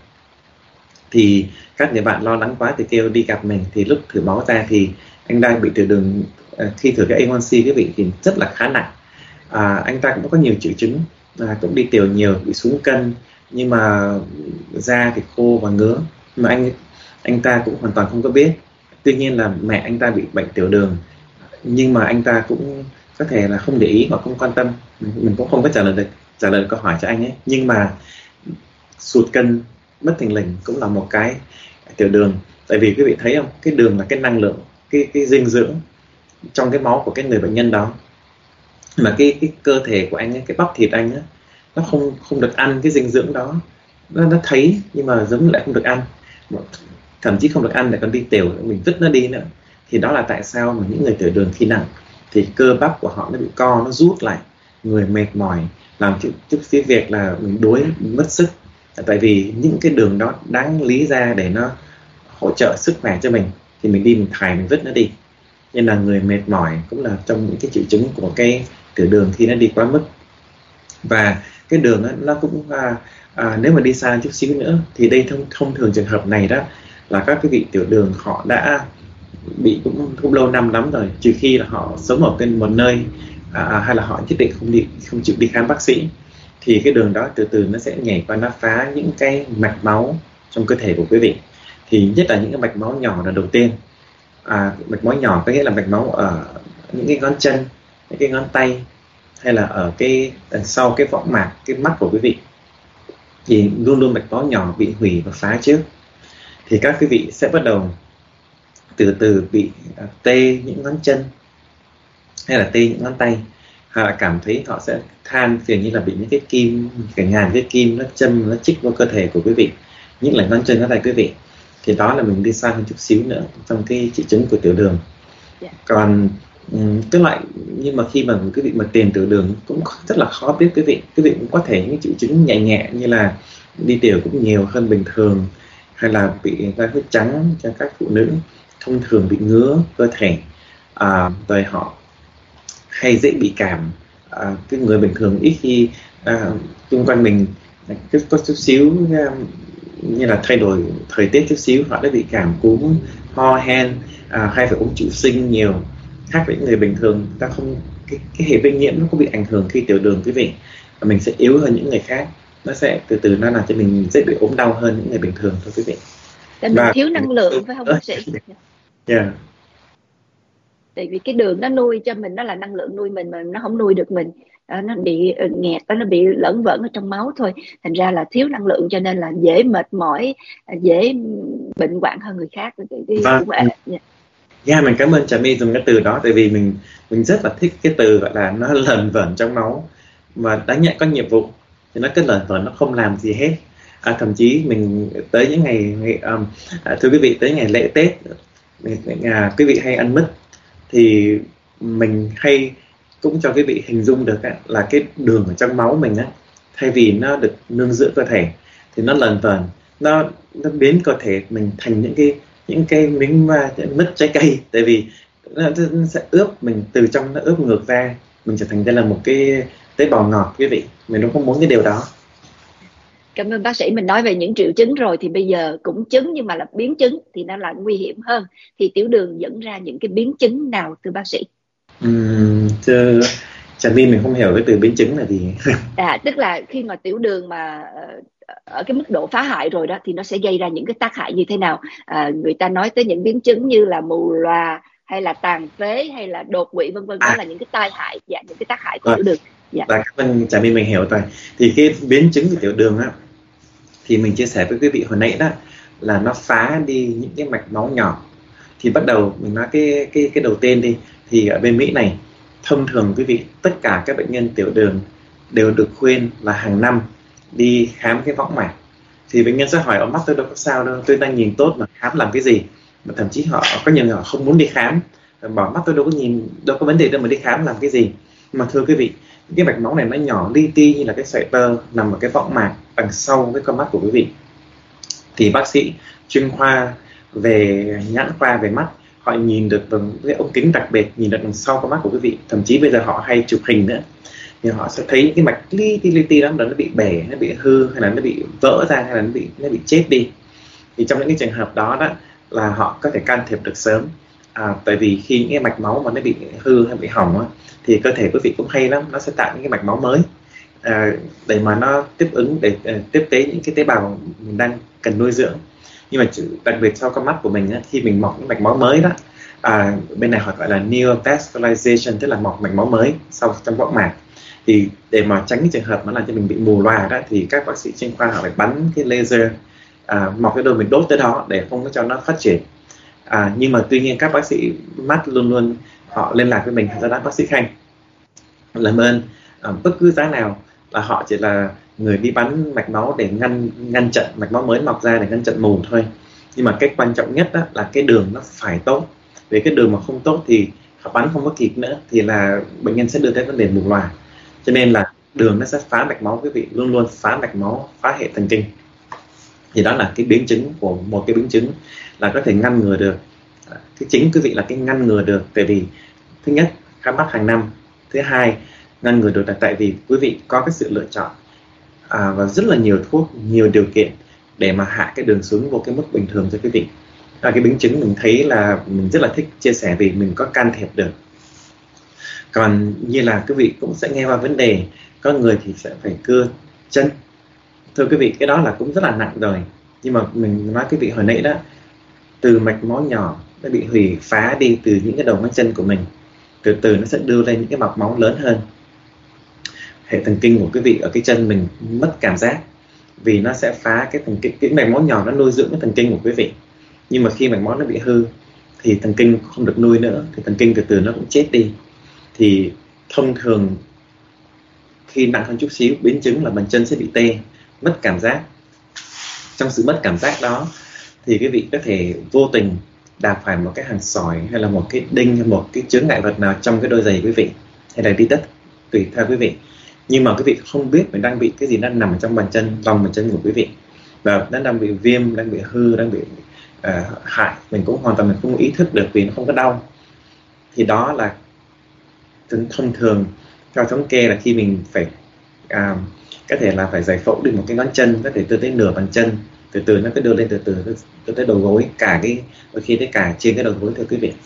B: Thì các người bạn lo lắng quá thì kêu đi gặp mình. Thì lúc thử máu ra thì anh đang bị tiểu đường, à, khi thử cái A one C quý vị thì rất là khá nặng. À, anh ta cũng có nhiều triệu chứng, à, cũng đi tiểu nhiều, bị xuống cân, nhưng mà da thì khô và ngứa, mà anh anh ta cũng hoàn toàn không có biết. Tuy nhiên là mẹ anh ta bị bệnh tiểu đường, nhưng mà anh ta cũng có thể là không để ý hoặc không quan tâm, mình cũng không có trả lời được trả lời câu hỏi cho anh ấy. Nhưng mà sụt cân bất thình lình cũng là một cái tiểu đường. Tại vì quý vị thấy không, cái đường là cái năng lượng, cái cái dinh dưỡng trong cái máu của cái người bệnh nhân đó, mà cái cái cơ thể của anh ấy, cái bắp thịt anh ấy, nó không không được ăn cái dinh dưỡng đó. Nó, nó thấy nhưng mà giống lại không được ăn, thậm chí không được ăn lại còn đi tiểu, mình vứt nó đi nữa. Thì đó là tại sao mà những người tiểu đường khi nặng thì cơ bắp của họ nó bị co, nó rút lại, người mệt mỏi, làm chút chút cái việc là mình đuối, mình mất sức. Tại vì những cái đường đó đáng lý ra để nó hỗ trợ sức khỏe cho mình thì mình đi mình thải, mình vứt nó đi. Nên là người mệt mỏi cũng là trong những cái triệu chứng của cái tiểu đường khi nó đi quá mức. Và cái đường đó, nó cũng à, à, nếu mà đi xa chút xíu nữa thì đây thông, thông thường trường hợp này đó là các cái vị tiểu đường họ đã bị cũng, cũng lâu năm lắm rồi, trừ khi là họ sống ở bên một nơi à, hay là họ nhất định không đi không chịu đi khám bác sĩ, thì cái đường đó từ từ nó sẽ nhảy qua, nó phá những cái mạch máu trong cơ thể của quý vị. Thì nhất là những cái mạch máu nhỏ là đầu tiên. À, mạch máu nhỏ có nghĩa là mạch máu ở những cái ngón chân, những cái ngón tay, hay là ở cái đằng sau cái võng mạc, cái mắt của quý vị, thì luôn luôn mạch máu nhỏ bị hủy và phá trước. Thì các quý vị sẽ bắt đầu từ từ bị à, tê những ngón chân, hay là tê những ngón tay, hay là cảm thấy họ sẽ than phiền như là bị những cái kim, cả ngàn cái kim nó châm, nó chích vào cơ thể của quý vị, những là ngón chân ngón tay quý vị. Thì đó là mình đi xa hơn chút xíu nữa trong cái triệu chứng của tiểu đường. Yeah. Còn um, cái loại, nhưng mà khi mà quý vị mà tiền tiểu đường cũng rất là khó biết quý vị. Quý vị cũng có thể những triệu chứng nhẹ nhẹ như là đi tiểu cũng nhiều hơn bình thường, hay là bị da huyết trắng cho các phụ nữ, thông thường bị ngứa cơ thể, à, rồi họ hay dễ bị cảm. À, cái người bình thường ít khi à, xung quanh mình có chút xíu như là thay đổi thời tiết chút xíu họ đã bị cảm cúm, ho hen, à, hay phải uống trụ sinh nhiều. Khác với người bình thường, ta không cái, cái hệ viêm nhiễm nó có bị ảnh hưởng khi tiểu đường quý vị, và mình sẽ yếu hơn những người khác, nó sẽ từ từ nó làm cho mình dễ bị ốm đau hơn những người bình thường thôi quý vị.
A: Tại mình thiếu năng lượng phải không bác sĩ?
B: Yeah.
A: Tại vì cái đường nó nuôi cho mình, nó là năng lượng nuôi mình mà nó không nuôi được mình, nó bị nghẹt, nó bị lẫn vẩn ở trong máu thôi, thành ra là thiếu năng lượng cho nên là dễ mệt mỏi, dễ bệnh hoạn hơn người khác.
B: Vâng. Yeah, mình cảm ơn Trà My dùng cái từ đó, tại vì mình mình rất là thích cái từ gọi là nó lờn vờn trong máu, mà đáng nhẽ có nhiệm vụ thì nó cứ lờn vờn, nó không làm gì hết. À, thậm chí mình tới những ngày, ngày um, à, thưa quý vị, tới ngày lễ Tết, à, quý vị hay ăn mứt, thì mình hay cũng cho quý vị hình dung được á, là cái đường ở trong máu mình á, thay vì nó được nương giữa cơ thể thì nó lờn vờn, nó nó biến cơ thể mình thành những cái những cái miếng mứt trái cây, tại vì nó, nó sẽ ướp mình từ trong, nó ướp ngược ra, mình trở thành đây là một cái tế bào ngọt. Quý vị, mình đâu có muốn cái điều đó.
A: Cảm ơn bác sĩ. Mình nói về những triệu chứng rồi, thì bây giờ cũng chứng nhưng mà là biến chứng thì nó lại nguy hiểm hơn. Thì tiểu đường dẫn ra những cái biến chứng nào thưa bác sĩ?
B: Uhm, thưa Trà My, mình không hiểu cái từ biến chứng là gì.
A: À, tức là khi mà tiểu đường mà ở cái mức độ phá hại rồi đó, thì nó sẽ gây ra những cái tác hại như thế nào? À, người ta nói tới những biến chứng như là mù lòa, hay là tàn phế, hay là đột quỵ vân vân, đó
B: À,
A: là những cái tai hại và những cái tác hại của
B: rồi,
A: tiểu đường. Dạ.
B: và cảm ơn Trà My, mình hiểu rồi. Thì cái biến chứng của tiểu đường á, thì mình chia sẻ với quý vị hồi nãy đó, là nó phá đi những cái mạch máu nhỏ. Thì bắt đầu mình nói cái cái cái đầu tiên đi, thì ở bên Mỹ này, thông thường quý vị, tất cả các bệnh nhân tiểu đường đều được khuyên là hàng năm đi khám cái võng mạc. Thì bệnh nhân sẽ hỏi: ở mắt tôi đâu có sao đâu, tôi đang nhìn tốt mà khám làm cái gì? Mà thậm chí họ có nhiều người họ không muốn đi khám, bảo mắt tôi đâu có nhìn, đâu có vấn đề đâu mà đi khám làm cái gì. Mà thưa quý vị, cái mạch máu này nó nhỏ li ti như là cái sợi tơ nằm ở cái võng mạc đằng sau cái con mắt của quý vị. Thì bác sĩ chuyên khoa về nhãn khoa về mắt, họ nhìn được bằng cái ống kính đặc biệt, nhìn được đằng sau con mắt của quý vị. Thậm chí bây giờ họ hay chụp hình nữa, thì họ sẽ thấy cái mạch li ti li ti đó, nó bị bể, nó bị hư, hay là nó bị vỡ ra, hay là nó bị nó bị chết đi. Thì trong những cái trường hợp đó đó là họ có thể can thiệp được sớm. À, tại vì khi những cái mạch máu mà nó bị hư hay bị hỏng á, thì cơ thể quý vị cũng hay lắm, nó sẽ tạo những cái mạch máu mới, à, để mà nó tiếp ứng, để uh, tiếp tế những cái tế bào mình đang cần nuôi dưỡng. Nhưng mà đặc biệt sau con mắt của mình á, khi mình mọc những mạch máu mới đó, à, bên này họ gọi là neovascularization, tức là mọc mạch máu mới sau trong võng mạc. Thì để mà tránh cái trường hợp mà làm cho mình bị mù loà đó, thì các bác sĩ chuyên khoa họ phải bắn cái laser, à, mọc cái đôi mình đốt tới đó để không có cho nó phát triển. À, nhưng mà tuy nhiên các bác sĩ mắt luôn luôn họ liên lạc với mình, do đó bác sĩ Khanh làm ơn, à, bất cứ giá nào là họ chỉ là người đi bắn mạch máu để ngăn ngăn chặn mạch máu mới mọc ra, để ngăn chặn mù thôi. Nhưng mà cái quan trọng nhất đó là cái đường nó phải tốt, vì cái đường mà không tốt thì họ bắn không có kịp nữa, thì là bệnh nhân sẽ đưa tới vấn đề mù lòa. Cho nên là đường nó sẽ phá mạch máu, quý vị, luôn luôn phá mạch máu, phá hệ thần kinh. Thì đó là cái biến chứng của một cái biến chứng là có thể ngăn ngừa được. Cái chính quý vị là cái ngăn ngừa được, tại vì thứ nhất khám mắt hàng năm, thứ hai ngăn ngừa được là tại vì quý vị có cái sự lựa chọn, à, và rất là nhiều thuốc, nhiều điều kiện để mà hạ cái đường xuống vô cái mức bình thường cho quý vị. Và cái biến chứng mình thấy là mình rất là thích chia sẻ vì mình có can thiệp được. Còn như là quý vị cũng sẽ nghe qua vấn đề có người thì sẽ phải cưa chân. Thưa quý vị, cái đó là cũng rất là nặng rồi. Nhưng mà mình nói quý vị hồi nãy đó, từ mạch máu nhỏ nó bị hủy phá đi từ những cái đầu ngón chân của mình, từ từ nó sẽ đưa lên những cái mạch máu lớn hơn. Hệ thần kinh của quý vị ở cái chân mình mất cảm giác, vì nó sẽ phá cái thần kinh, cái mạch máu nhỏ nó nuôi dưỡng cái thần kinh của quý vị. Nhưng mà khi mạch máu nó bị hư thì thần kinh không được nuôi nữa, thì thần kinh từ từ nó cũng chết đi. Thì thông thường khi nặng hơn chút xíu, biến chứng là bàn chân sẽ bị tê, mất cảm giác. Trong sự mất cảm giác đó thì quý vị có thể vô tình đạp phải một cái hàng sỏi, hay là một cái đinh, hay một cái chướng ngại vật nào trong cái đôi giày quý vị, hay là đi đất, tùy theo quý vị. Nhưng mà quý vị không biết mình đang bị cái gì đang nằm trong bàn chân, lòng bàn chân của quý vị, và nó đang bị viêm, đang bị hư, đang bị uh, hại. Mình cũng hoàn toàn mình không ý thức được vì nó không có đau. Thì đó là thông thường theo thống kê là khi mình phải uh, có thể là phải giải phẫu đi một cái ngón chân, có thể từ tới nửa bàn chân, từ từ nó cứ đưa lên từ từ tới, tới đầu gối, cả cái đôi khi tới cả trên cái đầu gối, thưa quý vị.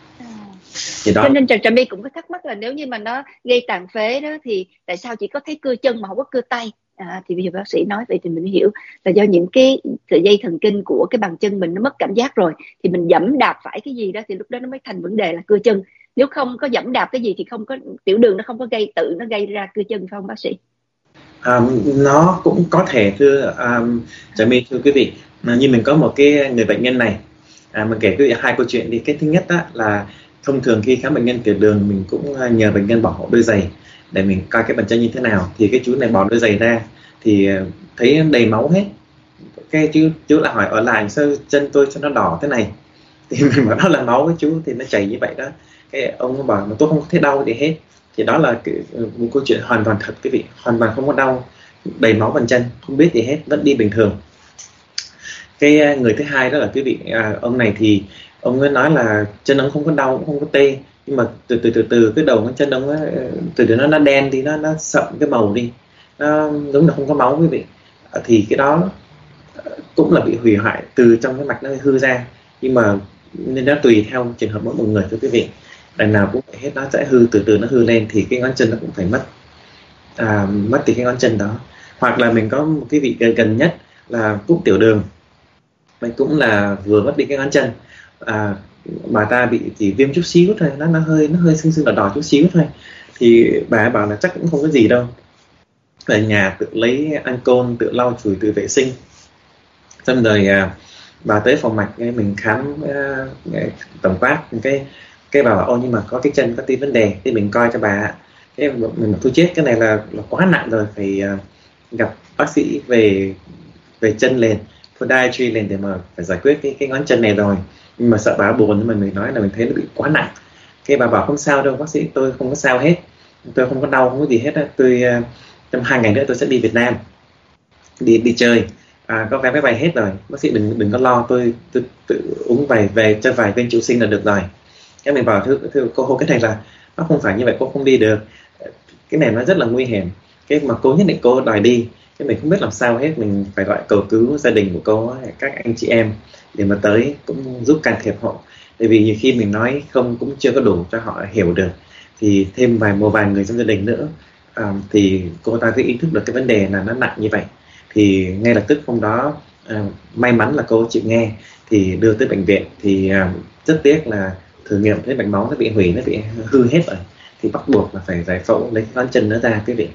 A: Thì đó. Cho nên Trà My cũng có thắc mắc là nếu như mà nó gây tàn phế đó thì tại sao chỉ có thấy cưa chân mà không có cưa tay? À, thì bây giờ bác sĩ nói vậy thì mình hiểu là do những cái sợi dây thần kinh của cái bàn chân mình nó mất cảm giác rồi, thì mình dẫm đạp phải cái gì đó thì lúc đó nó mới thành vấn đề là cưa chân. Nếu không có dẫm đạp cái gì thì không có, tiểu đường nó không có gây tự nó gây ra cưa chân, phải không bác sĩ?
B: Um, nó cũng có thể, thưa um, Trà My, thưa quý vị, như mình có một cái người bệnh nhân này, À, mình kể quý vị hai câu chuyện đi. Cái thứ nhất đó là thông thường khi khám bệnh nhân tiểu đường, mình cũng nhờ bệnh nhân bỏ hộ đôi giày để mình coi cái bàn chân như thế nào. Thì cái chú này bỏ đôi giày ra thì thấy đầy máu hết. Cái chú chú lại hỏi ở lại sao chân tôi cho nó đỏ thế này, thì mình bảo đó là máu với chú, thì nó chảy như vậy đó. Cái ông bảo mà tôi không thấy đau gì hết. Thì đó là cái, một câu chuyện hoàn toàn thật quý vị, hoàn toàn không có đau, đầy máu bàn chân, không biết gì hết, vẫn đi bình thường. Cái người thứ hai đó là quý vị, à, ông này thì ông ấy nói là chân ông không có đau, cũng không có tê, nhưng mà từ từ từ từ cái đầu cái chân ông ấy, từ từ nó nó đen đi, nó nó sậm cái màu đi, nó giống là không có máu quý vị. Thì cái đó cũng là bị hủy hoại từ trong cái mạch nó hư ra, nhưng mà nên nó tùy theo trường hợp mỗi một người thôi quý vị. Đằng nào cũng phải hết, nó sẽ hư, từ từ nó hư lên thì cái ngón chân nó cũng phải mất, à, mất thì cái ngón chân đó. Hoặc là mình có một cái vị gần, gần nhất là cũng tiểu đường, mình cũng là vừa mất đi cái ngón chân, à, bà ta bị chỉ viêm chút xíu thôi, nó nó hơi nó hơi sưng sưng đỏ đỏ chút xíu thôi, thì bà bảo là chắc cũng không có gì đâu, ở nhà tự lấy ancol tự lau chùi tự vệ sinh. Xong rồi à, bà tới phòng mạch mình khám uh, tổng quát cái cái bà bảo ô nhưng mà có cái chân có tí vấn đề, thì mình coi cho bà. Cái mình bảo thôi chết, cái này là, là quá nặng rồi, phải uh, gặp bác sĩ về về chân liền, podiatry liền để mà phải giải quyết cái cái ngón chân này rồi. Nhưng mà sợ bà buồn, nhưng mà mình nói là mình thấy nó bị quá nặng. Cái bà bảo không sao đâu bác sĩ, tôi không có sao hết, tôi không có đau, không có gì hết á. Tôi uh, trong hai ngày nữa tôi sẽ đi Việt Nam đi đi chơi, à, có vé máy bay hết rồi, bác sĩ đừng đừng có lo, tôi tôi tự uống vài về cho vài viên trụ sinh là được rồi. Cái mình bảo thưa thưa cô, cái này là nó không phải như vậy, cô không đi được, cái này nó rất là nguy hiểm. Cái mà cô nhất định cô đòi đi, cái mình không biết làm sao hết, mình phải gọi cầu cứu gia đình của cô, các anh chị em để mà tới cũng giúp can thiệp họ. Bởi vì nhiều khi mình nói không cũng chưa có đủ cho họ hiểu được, thì thêm vài một vài người trong gia đình nữa, à, thì cô ta cứ ý thức được cái vấn đề là nó nặng như vậy. Thì ngay lập tức hôm đó, à, may mắn là cô chịu nghe, thì đưa tới bệnh viện. Thì à, rất tiếc là thử nghiệm thấy mạch máu nó bị hủy, nó bị hư hết rồi, thì bắt buộc là phải giải phẫu lấy ngón chân nó ra quý vị,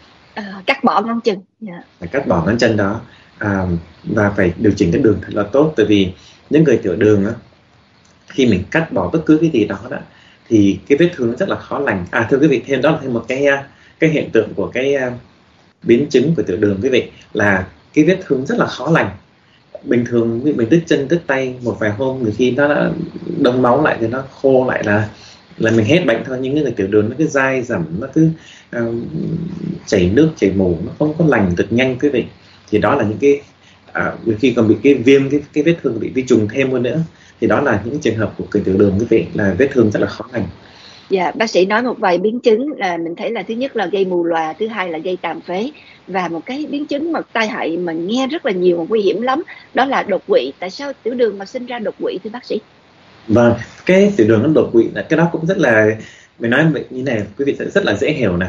A: à, cắt bỏ ngón chân, yeah.
B: Phải cắt bỏ ngón chân đó, à, và phải điều chỉnh cái đường thật là tốt. Tại vì những người tiểu đường á, khi mình cắt bỏ bất cứ cái gì đó đó thì cái vết thương nó rất là khó lành. À thưa quý vị, thêm đó là thêm một cái cái hiện tượng của cái biến chứng của tiểu đường quý vị, là cái vết thương rất là khó lành. Bình thường mình đứt chân đứt tay một vài hôm, người khi nó đã đông máu lại thì nó khô lại là là mình hết bệnh thôi. Nhưng cái người tiểu đường nó cứ dai dẳng, nó cứ uh, chảy nước chảy mủ, nó không có lành được nhanh quý vị. Thì đó là những cái uh, khi còn bị cái viêm, cái cái vết thương bị vi trùng thêm hơn nữa, thì đó là những trường hợp của người tiểu đường quý vị, là vết thương rất là khó lành.
A: Dạ, bác sĩ nói một vài biến chứng là mình thấy là thứ nhất là gây mù lòa, thứ hai là gây tàn phế, và một cái biến chứng mà tai hại mà nghe rất là nhiều và nguy hiểm lắm, đó là đột quỵ. Tại sao tiểu đường mà sinh ra đột quỵ thưa bác sĩ?
B: Vâng, cái tiểu đường nó đột quỵ là cái đó cũng rất là, mình nói như này quý vị sẽ rất là dễ hiểu nè.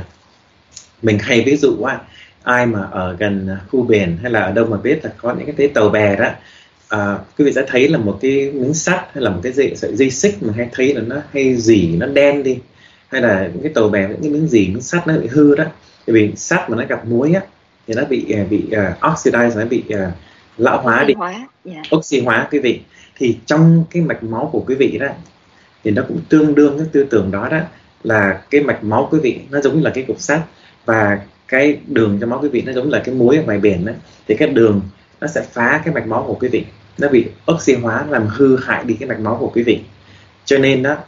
B: Mình hay ví dụ qua ai mà ở gần khu biển hay là ở đâu mà biết là có những cái tàu bè đó, à, quý vị sẽ thấy là một cái miếng sắt hay là một cái dây sợi dây xích mà hay thấy là nó hay rỉ, nó đen đi, hay là những cái tàu bè những cái miếng rỉ, miếng sắt nó bị hư đó. Tại vì sắt mà nó gặp muối á thì nó bị bị uh, oxidize, nó bị uh, lão hóa đi,
A: hóa, yeah.
B: oxy hóa quý vị. Thì trong cái mạch máu của quý vị đó thì nó cũng tương đương cái tư tưởng đó, đó là cái mạch máu quý vị nó giống như là cái cục sắt, và cái đường trong máu quý vị nó giống như là cái muối ở ngoài biển đó. Thì cái đường nó sẽ phá cái mạch máu của quý vị, nó bị oxy hóa, làm hư hại đi cái mạch máu của quý vị. Cho nên đó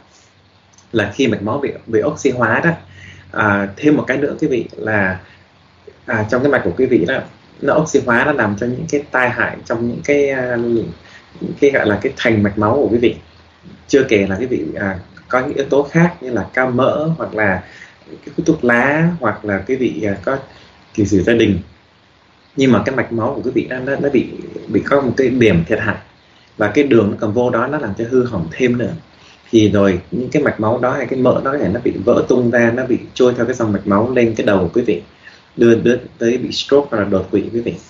B: là khi mạch máu bị bị oxy hóa đó, à, thêm một cái nữa quý vị là à, trong cái mạch của quý vị đó, nó oxy hóa, nó làm cho những cái tai hại trong những cái uh, cái gọi là cái thành mạch máu của quý vị. Chưa kể là quý vị à, có những yếu tố khác như là cao mỡ, hoặc là cái hút thuốc lá, hoặc là quý vị à, có kỳ sử gia đình, nhưng mà cái mạch máu của quý vị nó, nó bị bị có một cái điểm thiệt hại, và cái đường nó còn vô đó, nó làm cho hư hỏng thêm nữa. Thì rồi những cái mạch máu đó hay cái mỡ đó có thể nó bị vỡ tung ra, nó bị trôi theo cái dòng mạch máu lên cái đầu của quý vị, đưa, đưa tới bị stroke hoặc là đột quỵ quý vị.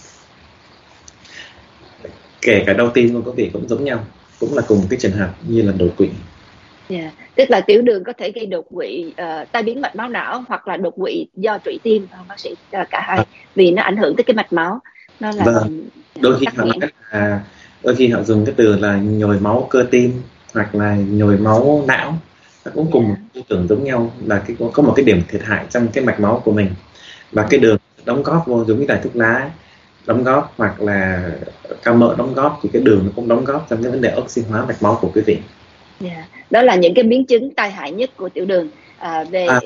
B: Kể cả đau tim của quý vị cũng giống nhau, cũng là cùng cái trường hợp như là đột quỵ.
A: Yeah. Tức là tiểu đường có thể gây đột quỵ, uh, tai biến mạch máu não, hoặc là đột quỵ do trụy tim, không bác sĩ? Cả hai, à. Vì nó ảnh hưởng tới cái mạch máu, nó là
B: vâng. Đôi khi họ nói là đôi khi họ dùng cái từ là nhồi máu cơ tim hoặc là nhồi máu não, nó cũng cùng một tư tưởng giống nhau, là cái có một cái điểm thiệt hại trong cái mạch máu của mình, và cái đường đóng góp vô giống như là thuốc lá đóng góp hoặc là cao mỡ đóng góp, thì cái đường nó cũng đóng góp trong cái vấn đề oxy hóa mạch máu của quý vị.
A: Yeah. Đó là những cái biến chứng tai hại nhất của tiểu đường. À, về
B: à,
A: uh,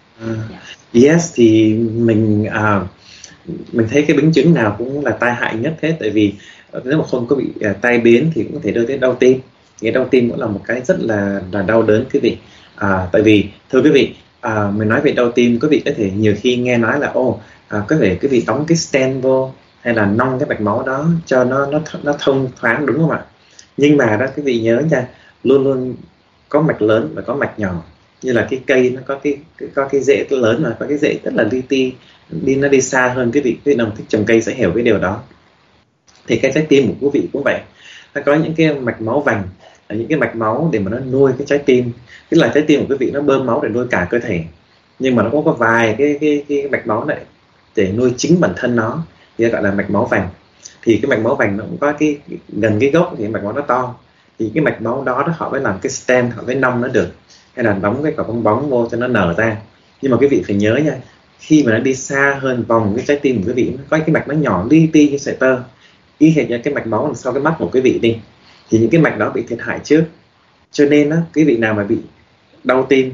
B: yeah. Yes, thì mình à, mình thấy cái biến chứng nào cũng là tai hại nhất hết, tại vì nếu mà không có bị uh, tai biến thì cũng có thể đưa tới đau tim. Cái đau tim cũng là một cái rất là là đau đớn quý vị. À, tại vì thưa quý vị, à, mình nói về đau tim, quý vị có thể nhiều khi nghe nói là ô à, có thể quý vị đóng cái stent vô hay là nong cái mạch máu đó cho nó nó nó thông thoáng, đúng không ạ? Nhưng mà đó quý vị nhớ nha, luôn luôn có mạch lớn và có mạch nhỏ. Như là cái cây nó có cái có cái rễ lớn mà có cái rễ rất là li ti, đi nó đi xa hơn. Quý vị quý vị nào thích trồng cây sẽ hiểu cái điều đó. Thì cái trái tim của quý vị cũng vậy, nó có những cái mạch máu vành, là những cái mạch máu để mà nó nuôi cái trái tim. Tức là trái tim của quý vị nó bơm máu để nuôi cả cơ thể, nhưng mà nó cũng có vài cái cái, cái mạch máu này để nuôi chính bản thân nó, thì gọi là mạch máu vành. Thì cái mạch máu vành nó cũng có cái gần cái gốc thì mạch máu nó to, thì cái mạch máu đó, đó họ mới làm cái stent, họ mới nong nó được, hay là đóng cái quả bong bóng vô cho nó nở ra. Nhưng mà quý vị phải nhớ nha, khi mà nó đi xa hơn vòng cái trái tim của quý vị, nó có cái mạch nó nhỏ li ti như sợi tơ, y hệt như cái mạch máu sau cái mắt của quý vị đi, thì những cái mạch đó bị thiệt hại trước. Cho nên đó, quý vị nào mà bị đau tim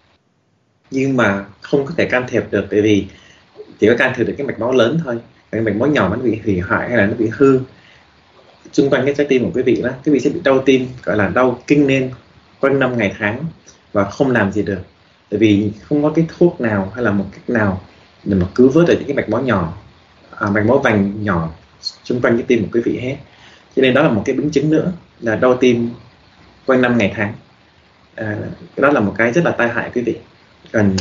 B: nhưng mà không có thể can thiệp được, tại vì chỉ có can thiệp được cái mạch máu lớn thôi, cái mạch máu nhỏ nó bị hủy hoại hay là nó bị hư xung quanh cái trái tim của quý vị đó, quý vị sẽ bị đau tim, gọi là đau kinh niên quanh năm ngày tháng và không làm gì được, tại vì không có cái thuốc nào hay là một cách nào để mà cứu vớt được những cái mạch máu nhỏ, à, mạch máu vành nhỏ xung quanh cái tim của quý vị hết. Cho nên đó là một cái biến chứng nữa là đau tim quanh năm ngày tháng. À, đó là một cái rất là tai hại quý vị. Còn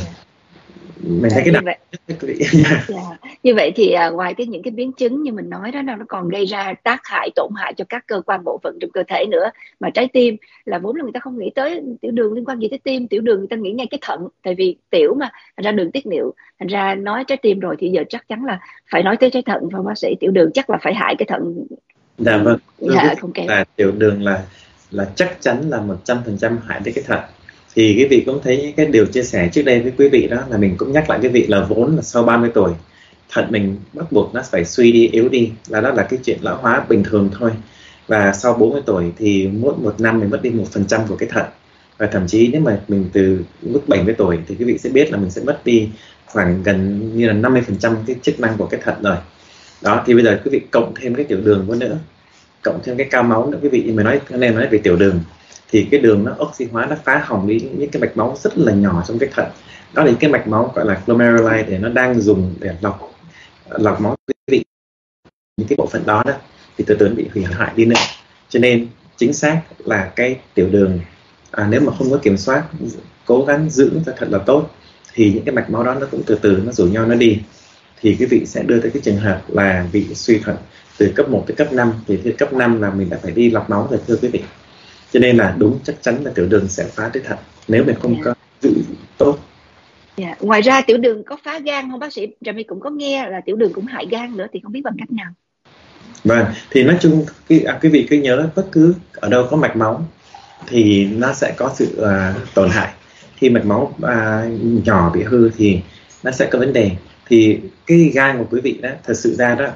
B: mình thấy cái
A: như
B: đặc
A: vậy,
B: quý vị.
A: yeah. Như vậy thì uh, ngoài cái những cái biến chứng như mình nói đó, nó còn gây ra tác hại, tổn hại cho các cơ quan bộ phận trong cơ thể nữa. Mà trái tim là vốn là người ta không nghĩ tới tiểu đường liên quan gì tới tim, tiểu đường người ta nghĩ ngay cái thận, tại vì tiểu mà thành ra đường tiết niệu, thành ra nói trái tim rồi thì giờ chắc chắn là phải nói tới trái thận. Và bác sĩ, tiểu đường chắc là phải hại cái thận.
B: Dạ vâng,
A: Dạ, không kém.
B: là tiểu đường là là chắc chắn là một trăm phần trăm hại tới cái thận. Thì quý vị cũng thấy cái điều chia sẻ trước đây với quý vị đó, là mình cũng nhắc lại quý vị là vốn là sau ba mươi tuổi thận mình bắt buộc nó phải suy đi, yếu đi, là đó là cái chuyện lão hóa bình thường thôi. Và sau bốn mươi tuổi thì mỗi một năm mình mất đi một phần trăm của cái thận, và thậm chí nếu mà mình từ mức bảy mươi tuổi thì quý vị sẽ biết là mình sẽ mất đi khoảng gần như là năm mươi phần trăm cái chức năng của cái thận rồi. Đó, thì bây giờ quý vị cộng thêm cái tiểu đường vô nữa, cộng thêm cái cao máu nữa quý vị, mình nói nên nói về tiểu đường thì cái đường nó oxy hóa, nó phá hỏng đi những cái mạch máu rất là nhỏ trong cái thận. Đó là những cái mạch máu gọi là glomeruli, để nó đang dùng để lọc lọc máu quý vị. Những cái bộ phận đó đó thì từ từ bị hủy hại đi nữa. Cho nên chính xác là cái tiểu đường, à, nếu mà không có kiểm soát, cố gắng giữ cho thật là tốt, thì những cái mạch máu đó nó cũng từ từ nó rủ nhau nó đi, thì quý vị sẽ đưa tới cái trường hợp là bị suy thận từ cấp một tới cấp năm. Thì từ cấp năm là mình đã phải đi lọc máu rồi thưa quý vị. Cho nên là đúng, chắc chắn là tiểu đường sẽ phá tới thận nếu mình không yeah. có giữ tốt.
A: Yeah. Ngoài ra tiểu đường có phá gan không bác sĩ? Trà My cũng có nghe là tiểu đường cũng hại gan nữa, thì không biết bằng cách nào.
B: Vâng, thì nói chung quý, à, quý vị cứ nhớ bất cứ ở đâu có mạch máu thì nó sẽ có sự uh, tổn hại. Khi mạch máu uh, nhỏ bị hư thì nó sẽ có vấn đề. Thì cái gan của quý vị đó, thật sự ra đó,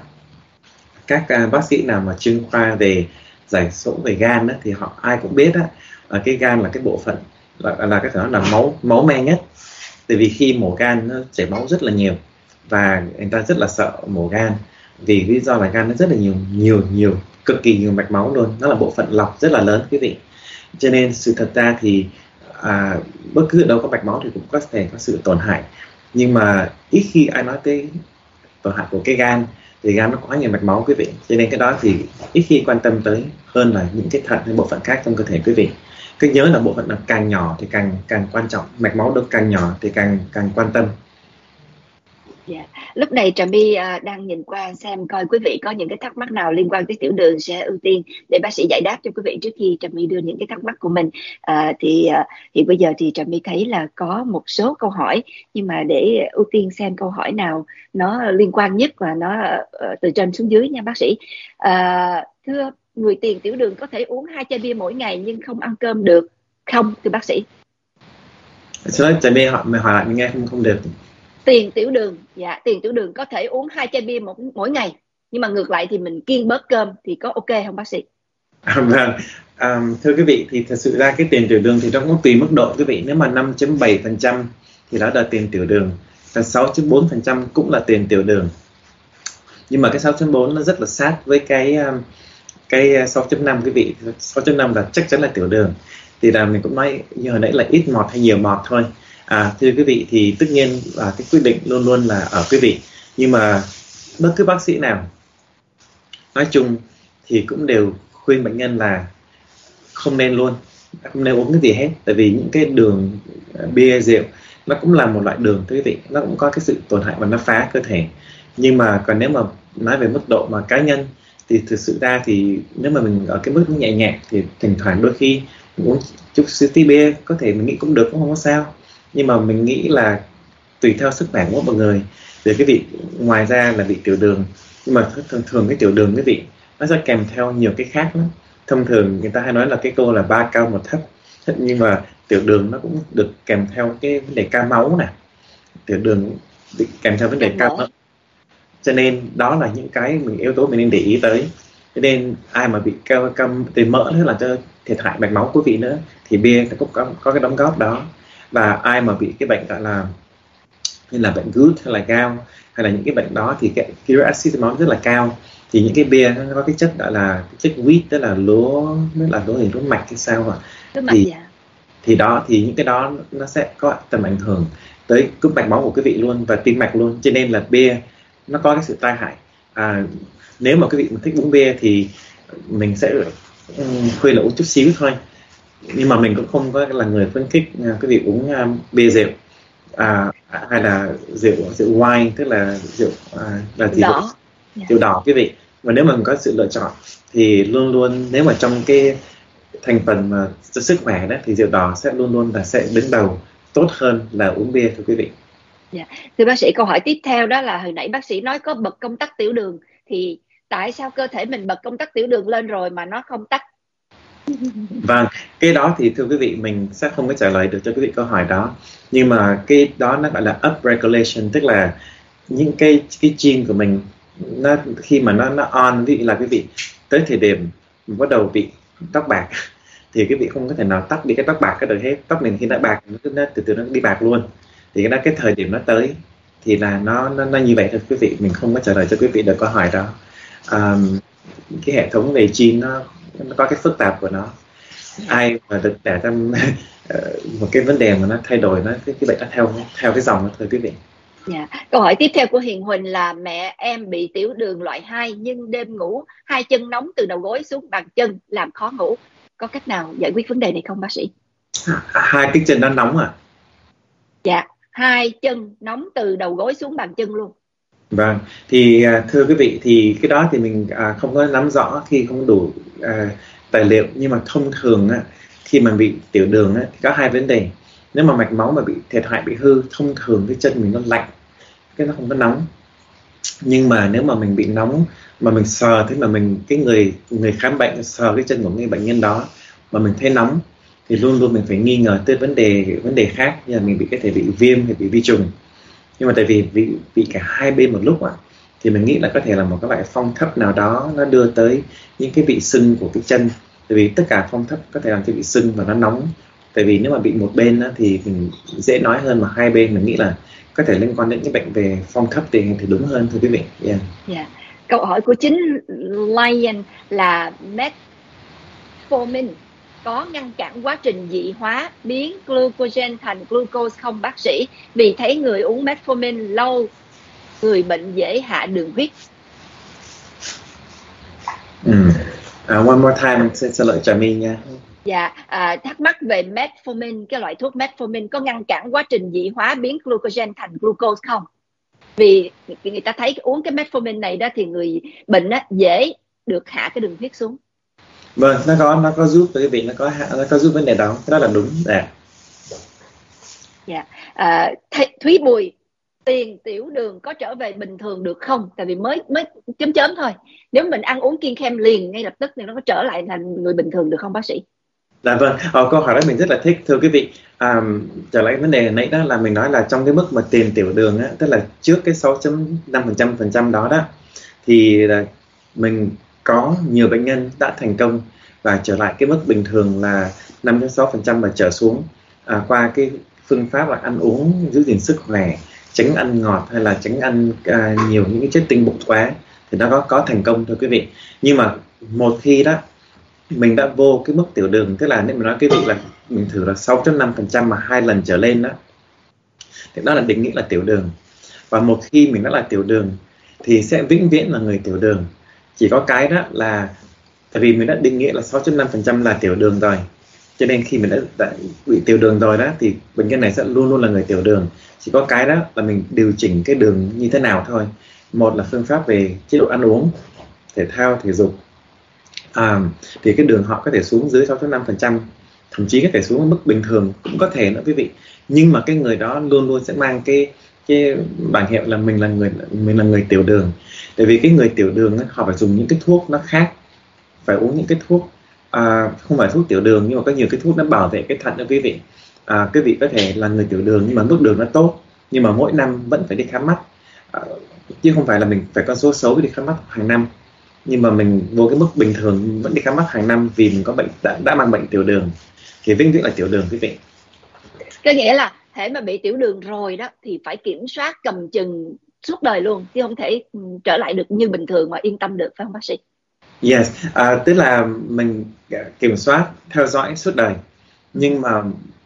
B: các uh, bác sĩ nào mà chuyên khoa về giải phẫu về gan đó, thì họ ai cũng biết đó, uh, cái gan là cái bộ phận là, là cái đó là máu máu me nhất. Tại vì khi mổ gan nó chảy máu rất là nhiều, và người ta rất là sợ mổ gan, vì lý do là gan nó rất là nhiều nhiều nhiều cực kỳ nhiều mạch máu luôn, nó là bộ phận lọc rất là lớn quý vị. Cho nên sự thật ra thì à, bất cứ ở đâu có mạch máu thì cũng có thể có sự tổn hại, nhưng mà ít khi ai nói tới tổn hại của cái gan, thì gan nó có nhiều mạch máu quý vị. Cho nên cái đó thì ít khi quan tâm tới hơn là những cái thận hay bộ phận khác trong cơ thể quý vị. Cứ nhớ là bộ phận là càng nhỏ thì càng càng quan trọng, mạch máu đâu càng nhỏ thì càng càng quan tâm.
A: Yeah. Lúc này Trà My uh, đang nhìn qua xem coi quý vị có những cái thắc mắc nào liên quan tới tiểu đường, sẽ ưu tiên để bác sĩ giải đáp cho quý vị trước khi Trà My đưa những cái thắc mắc của mình. Uh, thì uh, thì bây giờ thì Trà My thấy là có một số câu hỏi, nhưng mà để ưu tiên xem câu hỏi nào nó liên quan nhất và nó uh, từ trên xuống dưới nha bác sĩ. Uh, thưa người tiền tiểu đường có thể uống hai chai bia mỗi ngày nhưng không ăn cơm được không, thưa bác sĩ?
B: Xin lỗi, chai bia họ mày hỏi lại mình nghe không không được.
A: Tiền tiểu đường, dạ, tiền tiểu đường có thể uống hai chai bia mỗi, mỗi ngày, nhưng mà ngược lại thì mình kiêng bớt cơm thì có ok không bác sĩ?
B: À, vâng, à, thưa quý vị, thì thật sự ra cái tiền tiểu đường thì nó cũng tùy mức độ quý vị. Nếu mà năm phẩy bảy phần trăm thì đó là tiền tiểu đường, và sáu phẩy bốn phần trăm cũng là tiền tiểu đường. Nhưng mà cái sáu phẩy bốn nó rất là sát với cái cái sáu phẩy năm quý vị. sáu phẩy năm là chắc chắn là tiểu đường. Thì là mình cũng nói như hồi nãy là ít mọt hay nhiều mọt thôi. À, thưa quý vị, thì tất nhiên là cái quyết định luôn luôn là ở quý vị. Nhưng mà bất cứ bác sĩ nào nói chung thì cũng đều khuyên bệnh nhân là không nên luôn, không nên uống cái gì hết. Tại vì những cái đường bia rượu nó cũng là một loại đường, thưa quý vị, nó cũng có cái sự tổn hại và nó phá cơ thể. Nhưng mà còn nếu mà nói về mức độ mà cá nhân thì thực sự ra thì nếu mà mình ở cái mức nhẹ nhẹ thì thỉnh thoảng đôi khi mình uống chút xíu tí bia có thể mình nghĩ cũng được, cũng không có sao. Nhưng mà mình nghĩ là tùy theo sức khỏe của mọi người. Để cái vị ngoài ra là bị tiểu đường, nhưng mà thường thường cái tiểu đường cái vị nó sẽ kèm theo nhiều cái khác lắm. Thông thường người ta hay nói là cái câu là ba cao một thấp, nhưng mà tiểu đường nó cũng được kèm theo cái vấn đề cao máu này, tiểu đường bị kèm theo vấn đề cao máu. Cho nên đó là những cái mình yếu tố mình nên để ý tới. Cho nên ai mà bị cao cao tiền mỡ nữa là cho thiệt hại mạch máu quý vị nữa, thì bia nó cũng có, có cái đóng góp đó. Và ai mà bị cái bệnh gọi là như là bệnh gút hay là gout hay là những cái bệnh đó thì cái uric acid máu rất là cao, thì những cái bia nó có cái chất gọi là chất wheat, tức là lúa, tức là lúa hình lúa mạch hay sao mà thì dạ. thì đó thì những cái đó nó sẽ có tầm ảnh hưởng tới cúp mạch máu của quý vị luôn và tim mạch luôn. Cho nên là bia nó có cái sự tai hại. À, nếu mà quý vị mà thích uống bia thì mình sẽ um, khuyên là uống chút xíu thôi, nhưng mà mình cũng không có là người khuyến khích uh, quý vị uống um, bia rượu. À, hay là rượu rượu wine, tức là rượu à, là gì
A: đỏ.
B: Rượu đỏ quý vị. Và nếu mà mình có sự lựa chọn thì luôn luôn nếu mà trong cái thành phần mà cho sức khỏe đó thì rượu đỏ sẽ luôn luôn là sẽ đứng đầu tốt hơn là uống bia, thưa quý vị.
A: Dạ. Thưa bác sĩ, câu hỏi tiếp theo đó là hồi nãy bác sĩ nói có bật công tắc tiểu đường, thì tại sao cơ thể mình bật công tắc tiểu đường lên rồi mà nó không tắt?
B: Vâng, cái đó thì thưa quý vị mình sẽ không có trả lời được cho quý vị câu hỏi đó. Nhưng mà cái đó nó gọi là up regulation, tức là những cái cái gene của mình nó khi mà nó nó on, ví dụ là quý vị tới thời điểm mình bắt đầu bị tóc bạc thì quý vị không có thể nào tắt đi cái tóc bạc cái được hết. Tóc mình khi nó bạc nó, nó từ từ nó đi bạc luôn. Thì cái đó cái thời điểm nó tới thì là nó nó, nó như vậy thôi quý vị, mình không có trả lời cho quý vị được câu hỏi đó. Um, cái hệ thống về gene nó nó có cái phức tạp của nó. Ai mà được đẻ ra một cái vấn đề mà nó thay đổi nó cái, cái bệnh nó theo theo cái dòng đó thôi quý vị.
A: Dạ. Câu hỏi tiếp theo của Hiền Huỳnh là mẹ em bị tiểu đường loại hai nhưng đêm ngủ hai chân nóng từ đầu gối xuống bàn chân làm khó ngủ. Có cách nào giải quyết vấn đề này không bác sĩ?
B: Hai cái chân nó nóng à?
A: Dạ, hai chân nóng từ đầu gối xuống bàn chân luôn.
B: Vâng, thì thưa quý vị thì cái đó thì mình à, không có nắm rõ khi không đủ à, tài liệu. Nhưng mà thông thường á, khi mà bị tiểu đường á, thì có hai vấn đề. Nếu mà mạch máu mà bị thiệt hại, bị hư, thông thường cái chân mình nó lạnh, cái nó không có nóng. Nhưng mà nếu mà mình bị nóng mà mình sờ, thế mà mình cái người người khám bệnh sờ cái chân của người bệnh nhân đó mà mình thấy nóng thì luôn luôn mình phải nghi ngờ tới vấn đề vấn đề khác, như là mình bị có thể bị viêm hay bị vi trùng. Nhưng mà tại vì bị, bị cả hai bên một lúc ạ, thì mình nghĩ là có thể là một cái loại phong thấp nào đó nó đưa tới những cái bị sưng của cái chân. Tại vì tất cả phong thấp có thể làm cho bị sưng và nó nóng. Tại vì nếu mà bị một bên đó, thì mình dễ nói hơn, mà hai bên mình nghĩ là có thể liên quan đến những bệnh về phong thấp thì, thì đúng hơn, thưa quý vị. Yeah.
A: Yeah. Câu hỏi của chính Lion là metformin có ngăn cản quá trình dị hóa biến glucogen thành glucose không bác sĩ? Vì thấy người uống metformin lâu người bệnh dễ hạ đường huyết.
B: Mm. Uh, one more time, xin trả lời cho mình nha.
A: Dạ, à, thắc mắc về metformin, cái loại thuốc metformin có ngăn cản quá trình dị hóa biến glucogen thành glucose không? Vì người ta thấy uống cái metformin này đó thì người bệnh đó dễ được hạ cái đường huyết xuống.
B: Vâng, nó có nó có giúp quý vị, nó có nó có giúp vấn đề đó, cái đó là đúng. Dạ.
A: Dạ. À, Thúy Bùi tiền tiểu đường có trở về bình thường được không? Tại vì mới mới chấm chấm thôi. Nếu mình ăn uống kiêng khem liền ngay lập tức thì nó có trở lại thành người bình thường được không bác sĩ?
B: Dạ vâng, ờ, câu hỏi đó mình rất là thích thưa quý vị. À, trở lại vấn đề nãy đó là mình nói là trong cái mức mà tiền tiểu đường á, tức là trước cái sáu phẩy năm phần trăm phần trăm đó đó, thì là mình có nhiều bệnh nhân đã thành công và trở lại cái mức bình thường là năm đến sáu phần trăm và trở xuống, à, qua cái phương pháp là ăn uống giữ gìn sức khỏe, tránh ăn ngọt hay là tránh ăn à, nhiều những cái chất tinh bột quá, thì nó có có thành công thưa quý vị. Nhưng mà một khi đó mình đã vô cái mức tiểu đường, tức là nếu mình nói quý vị là mình thử là sáu phẩy năm phần trăm mà hai lần trở lên đó, thì đó là định nghĩa là tiểu đường. Và một khi mình đã là tiểu đường thì sẽ vĩnh viễn là người tiểu đường. Chỉ có cái đó là tại vì mình đã định nghĩa là sáu phẩy năm phần trăm là tiểu đường rồi, cho nên khi mình đã, đã bị tiểu đường rồi đó thì bệnh nhân này sẽ luôn luôn là người tiểu đường. Chỉ có cái đó là mình điều chỉnh cái đường như thế nào thôi. Một là phương pháp về chế độ ăn uống, thể thao, thể dục, à, thì cái đường họ có thể xuống dưới sáu phẩy năm phần trăm, thậm chí có thể xuống ở mức bình thường cũng có thể nữa quý vị. Nhưng mà cái người đó luôn luôn sẽ mang cái cái bảng hiệu là mình là người mình là người tiểu đường. Tại vì cái người tiểu đường ấy, họ phải dùng những cái thuốc nó khác, phải uống những cái thuốc à, không phải thuốc tiểu đường nhưng mà có nhiều cái thuốc nó bảo vệ cái thận đó quý vị. À, quý vị có thể là người tiểu đường nhưng mà mức đường nó tốt, nhưng mà mỗi năm vẫn phải đi khám mắt, à, chứ không phải là mình phải con số xấu đi khám mắt hàng năm, nhưng mà mình vô cái mức bình thường vẫn đi khám mắt hàng năm vì mình có bệnh đã, đã mang bệnh tiểu đường thì vĩnh viễn là tiểu đường quý vị.
A: Có nghĩa là thể mà bị tiểu đường rồi đó thì phải kiểm soát cầm chừng suốt đời luôn, chứ không thể trở lại được như bình thường mà yên tâm được, phải không bác sĩ?
B: Yes, à, tức là mình kiểm soát theo dõi suốt đời, nhưng mà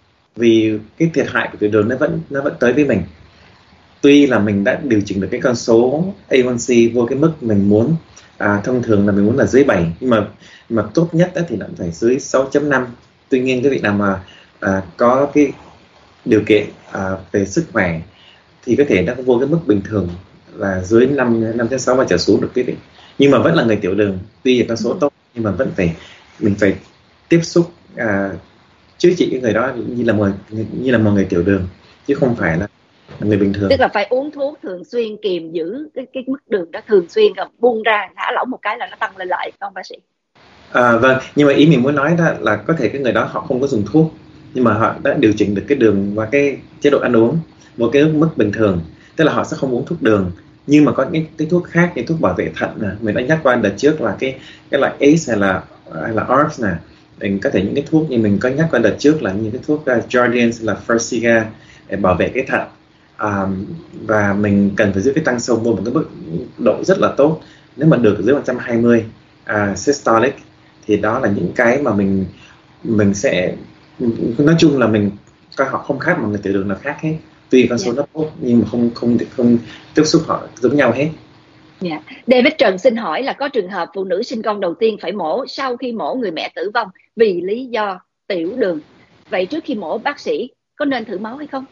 B: vì cái thiệt hại của tiểu đường nó vẫn nó vẫn tới với mình. Tuy là mình đã điều chỉnh được cái con số A one C vô cái mức mình muốn, à, thông thường là mình muốn là dưới bảy, nhưng mà mà tốt nhất thì nó phải dưới sáu phẩy năm. Tuy nhiên cái vị nào mà à, có cái điều kiện à, về sức khỏe thì có thể nó vô cái mức bình thường là dưới năm năm sáu và trở xuống được quý vị. Nhưng mà vẫn là người tiểu đường, tuy là con số tốt nhưng mà vẫn phải mình phải tiếp xúc à, chữa trị cái người đó như là một như là một người tiểu đường chứ không phải là người bình thường.
A: Tức là phải uống thuốc thường xuyên, kiềm giữ cái cái mức đường đó thường xuyên, rồi buông ra thả lỏng một cái là nó tăng lên lại, không bác sĩ?
B: À, vâng, nhưng mà ý mình muốn nói đó là có thể cái người đó họ không có dùng thuốc, nhưng mà họ đã điều chỉnh được cái đường và cái chế độ ăn uống một cái mức bình thường, tức là họ sẽ không uống thuốc đường. Nhưng mà có những cái thuốc khác như thuốc bảo vệ thận nè, mình đã nhắc qua đợt trước là cái cái loại A C E hay là hay là A R B S nè, mình có thể những cái thuốc như mình có nhắc qua đợt trước là những cái thuốc uh, Jardiance hay là Farxiga để bảo vệ cái thận. Um, và mình cần phải giữ cái tăng sông vô một cái mức độ rất là tốt, nếu mà được dưới một trăm hai mươi uh, systolic thì đó là những cái mà mình mình sẽ nói chung là mình coi họ không khác mà người tiểu đường nào khác hết, tuy con số nó tốt nhưng mà không không không tiếp xúc họ giống nhau hết.
A: Yeah. David Trần xin hỏi là có trường hợp phụ nữ sinh con đầu tiên phải mổ, sau khi mổ người mẹ tử vong vì lý do tiểu đường. Vậy trước khi mổ bác sĩ có nên thử máu hay không?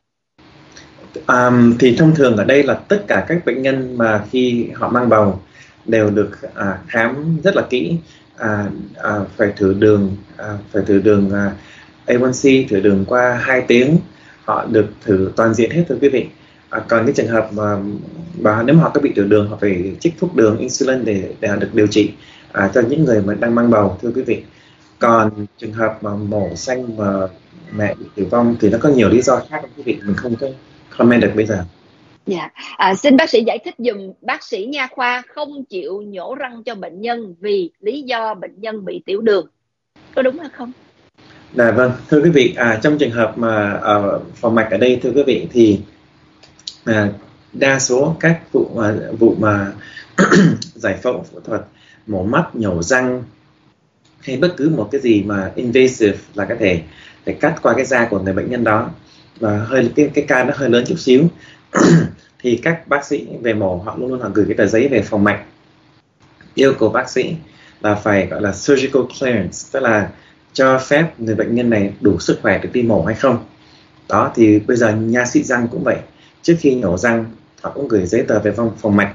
B: Um, thì thông thường ở đây là tất cả các bệnh nhân mà khi họ mang bầu đều được à, khám rất là kỹ, à, à, phải thử đường, à, phải thử đường à, A one C, thử đường qua hai tiếng, họ được thử toàn diện hết thưa quý vị. À, còn cái trường hợp mà, mà nếu mà họ có bị tiểu đường, họ phải trích thuốc đường insulin để để được điều trị à, cho những người mà đang mang bầu thưa quý vị. Còn trường hợp mà mổ xanh mà mẹ bị tử vong thì nó có nhiều lý do khác quý vị, mình không có comment được bây giờ.
A: Dạ, à, xin bác sĩ giải thích dùm, bác sĩ nha khoa không chịu nhổ răng cho bệnh nhân vì lý do bệnh nhân bị tiểu đường, có đúng hay không?
B: Dạ vâng, thưa quý vị, à, trong trường hợp mà ở phòng mạch ở đây thưa quý vị thì à, đa số các vụ mà vụ mà giải phẫu phẫu thuật, mổ mắt, nhổ răng hay bất cứ một cái gì mà invasive là có thể phải cắt qua cái da của người bệnh nhân đó và hơi cái cái ca nó hơi lớn chút xíu thì các bác sĩ về mổ họ luôn luôn họ gửi cái tờ giấy về phòng mạch yêu cầu bác sĩ là phải gọi là surgical clearance, tức là cho phép người bệnh nhân này đủ sức khỏe được đi mổ hay không. Đó thì bây giờ nha sĩ răng cũng vậy, trước khi nhổ răng họ cũng gửi giấy tờ về phòng, phòng mạch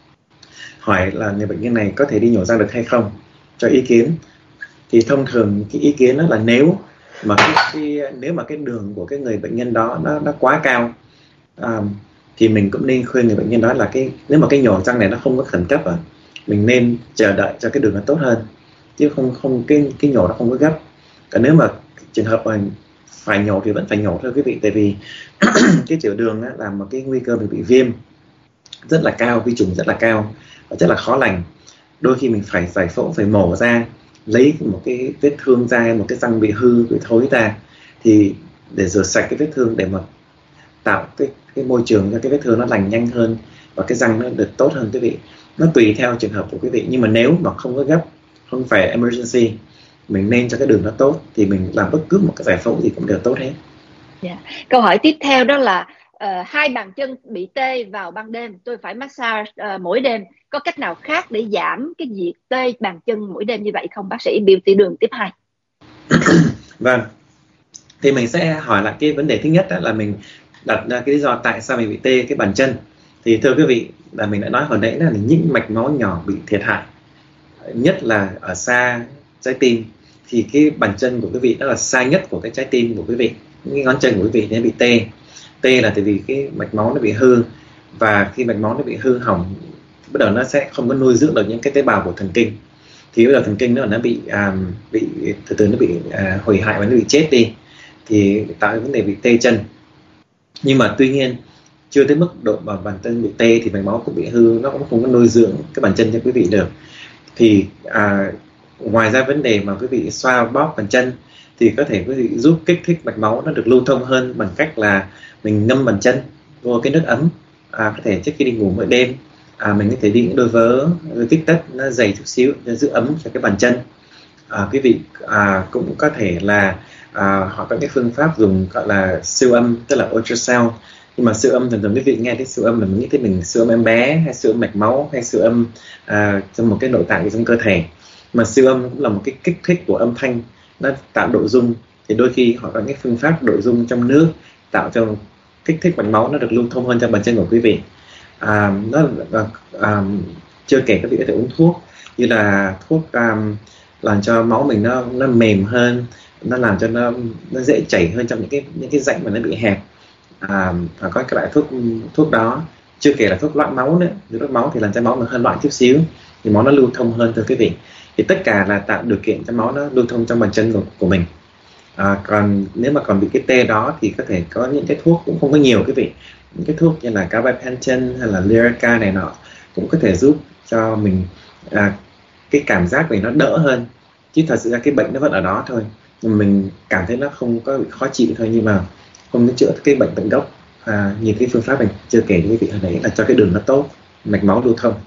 B: hỏi là người bệnh nhân này có thể đi nhổ răng được hay không, cho ý kiến. Thì thông thường cái ý kiến đó là nếu mà cái, cái nếu mà cái đường của cái người bệnh nhân đó nó nó quá cao, um, thì mình cũng nên khuyên người bệnh nhân đó là cái nếu mà cái nhổ răng này nó không có khẩn cấp á, mình nên chờ đợi cho cái đường nó tốt hơn, chứ không không cái cái nhổ nó không có gấp. Còn nếu mà trường hợp mà phải nhổ thì vẫn phải nhổ thôi quý vị, tại vì cái tiểu đường á, là một cái nguy cơ bị bị viêm rất là cao, vi trùng rất là cao và rất là khó lành. Đôi khi mình phải giải phẫu, phải mổ ra, lấy một cái vết thương ra, một cái răng bị hư, bị thối ra, thì để rửa sạch cái vết thương, để mà tạo cái cái môi trường cho cái vết thương nó lành nhanh hơn và cái răng nó được tốt hơn quý vị. Nó tùy theo trường hợp của quý vị, nhưng mà nếu mà không có gấp, không phải emergency, mình nên cho cái đường nó tốt thì mình làm bất cứ một cái giải phẫu gì cũng đều tốt hết.
A: Yeah. Câu hỏi tiếp theo đó là uh, hai bàn chân bị tê vào ban đêm, tôi phải massage uh, mỗi đêm, có cách nào khác để giảm cái việc tê bàn chân mỗi đêm như vậy không bác sĩ? Biểu tiểu đường tiếp hai.
B: Vâng, thì mình sẽ hỏi lại cái vấn đề thứ nhất, đó là mình đặt ra cái lý do tại sao mình bị tê cái bàn chân. Thì thưa quý vị, là mình đã nói hồi nãy là những mạch máu nhỏ bị thiệt hại, nhất là ở xa trái tim, thì cái bàn chân của quý vị đó là xa nhất của cái trái tim của quý vị. Những cái ngón chân của quý vị nó bị tê. Tê là tại vì cái mạch máu nó bị hư, và khi mạch máu nó bị hư hỏng, bắt đầu nó sẽ không có nuôi dưỡng được những cái tế bào của thần kinh. Thì bây giờ thần kinh nó nó bị um, bị từ từ nó bị uh, hủy hại và nó bị chết đi, thì tạo cái vấn đề bị tê chân. Nhưng mà tuy nhiên chưa tới mức độ mà bàn chân bị tê thì mạch máu cũng bị hư, nó cũng không có nuôi dưỡng cái bàn chân cho quý vị được. Thì à, ngoài ra vấn đề mà quý vị xoa bóp bàn chân thì có thể quý vị giúp kích thích mạch máu nó được lưu thông hơn bằng cách là mình ngâm bàn chân vô cái nước ấm, à, có thể trước khi đi ngủ mỗi đêm, à, mình có thể đi những đôi vớ tích tất nó dày chút xíu để giữ ấm cho cái bàn chân. À, quý vị à, cũng có thể là à, họ có cái phương pháp dùng gọi là siêu âm, tức là ultrasound. Nhưng mà siêu âm thường thường quý vị nghe thấy siêu âm là mình nghĩ tới mình siêu âm em bé, hay siêu âm mạch máu, hay siêu âm à, trong một cái nội tạng trong cơ thể. Mà siêu âm cũng là một cái kích thích của âm thanh, nó tạo độ rung. Thì đôi khi họ có cái phương pháp độ rung trong nước tạo cho kích thích mạch máu nó được lưu thông hơn cho bàn chân của quý vị. À, nó à, chưa kể quý vị có thể uống thuốc như là thuốc um, làm cho máu mình nó nó mềm hơn, nó làm cho nó nó dễ chảy hơn trong những cái những cái rãnh mà nó bị hẹp. À, và có các loại thuốc thuốc đó, chưa kể là thuốc loãng máu nữa. Thuốc máu thì làm cho máu mình hơi loãng chút xíu thì máu nó lưu thông hơn thưa quý vị. Thì tất cả là tạo điều kiện cho máu nó lưu thông trong bàn chân của, của mình. À, còn nếu mà còn bị cái tê đó thì có thể có những cái thuốc, cũng không có nhiều quý vị, những cái thuốc như là gabapentin hay là Lyrica này nọ cũng có thể giúp cho mình à, cái cảm giác mình nó đỡ hơn, chứ thật sự ra cái bệnh nó vẫn ở đó thôi, mình cảm thấy nó không có bị khó chịu thôi, nhưng mà không có chữa cái bệnh tận gốc. À, như cái phương pháp mình chưa kể với quý vị hồi nãy là cho cái đường nó tốt, mạch máu lưu thông.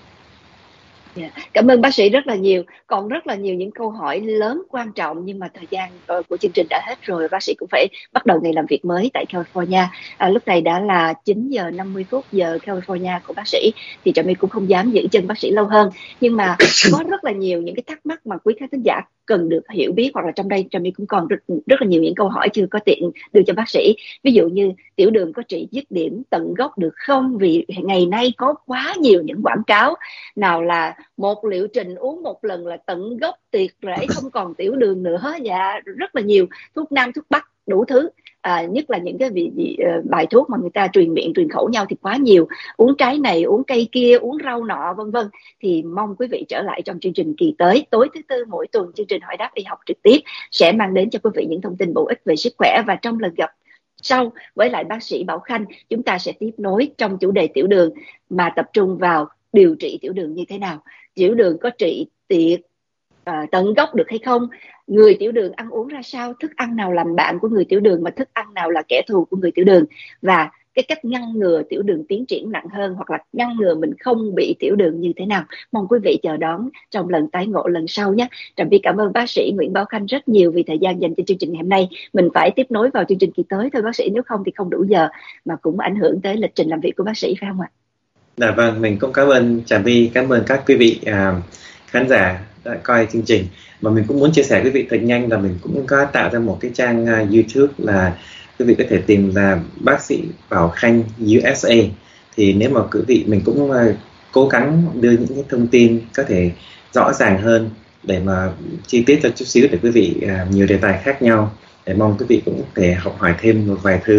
A: Yeah. Cảm ơn bác sĩ rất là nhiều. Còn rất là nhiều những câu hỏi lớn quan trọng, nhưng mà thời gian của chương trình đã hết rồi. Bác sĩ cũng phải bắt đầu ngày làm việc mới tại California. À, lúc này đã là chín giờ năm mươi phút giờ California của bác sĩ, thì Trà My cũng không dám giữ chân bác sĩ lâu hơn. Nhưng mà có rất là nhiều những cái thắc mắc mà quý khán thính giả cần được hiểu biết, hoặc là trong đây Trà My cũng còn rất, rất là nhiều những câu hỏi chưa có tiện đưa cho bác sĩ. Ví dụ như tiểu đường có trị dứt điểm tận gốc được không? Vì ngày nay có quá nhiều những quảng cáo, nào là một liệu trình uống một lần là tận gốc tiệt rễ không còn tiểu đường nữa, dạ rất là nhiều, thuốc nam thuốc bắc đủ thứ. À, nhất là những cái vị, vị, uh, bài thuốc mà người ta truyền miệng truyền khẩu nhau thì quá nhiều, uống trái này uống cây kia, uống rau nọ vân vân. Thì mong quý vị trở lại trong chương trình kỳ tới, tối thứ tư mỗi tuần, chương trình Hỏi Đáp Y Học trực tiếp sẽ mang đến cho quý vị những thông tin bổ ích về sức khỏe. Và trong lần gặp sau với lại bác sĩ Bảo Khanh, chúng ta sẽ tiếp nối trong chủ đề tiểu đường, mà tập trung vào điều trị tiểu đường như thế nào, tiểu đường có trị tiệt à, tận gốc được hay không, người tiểu đường ăn uống ra sao, thức ăn nào làm bạn của người tiểu đường mà thức ăn nào là kẻ thù của người tiểu đường, và cái cách ngăn ngừa tiểu đường tiến triển nặng hơn, hoặc là ngăn ngừa mình không bị tiểu đường như thế nào. Mong quý vị chờ đón trong lần tái ngộ lần sau nhé. Trà My cảm ơn bác sĩ Nguyễn Bảo Khanh rất nhiều vì thời gian dành cho chương trình ngày hôm nay. Mình phải tiếp nối vào chương trình kỳ tới thôi bác sĩ, nếu không thì không đủ giờ, mà cũng ảnh hưởng tới lịch trình làm việc của bác sĩ, phải không ạ?
B: Dạ vâng, mình cũng cảm ơn Trà My, cảm ơn các quý vị à, khán giả đã coi chương trình. Và mình cũng muốn chia sẻ với quý vị thật nhanh là mình cũng có tạo ra một cái trang uh, YouTube là quý vị có thể tìm là bác sĩ Bảo Khanh u ét a. Thì nếu mà quý vị, mình cũng uh, cố gắng đưa những cái thông tin có thể rõ ràng hơn để mà chi tiết cho chút xíu để quý vị uh, nhiều đề tài khác nhau, để mong quý vị cũng có thể học hỏi thêm một vài thứ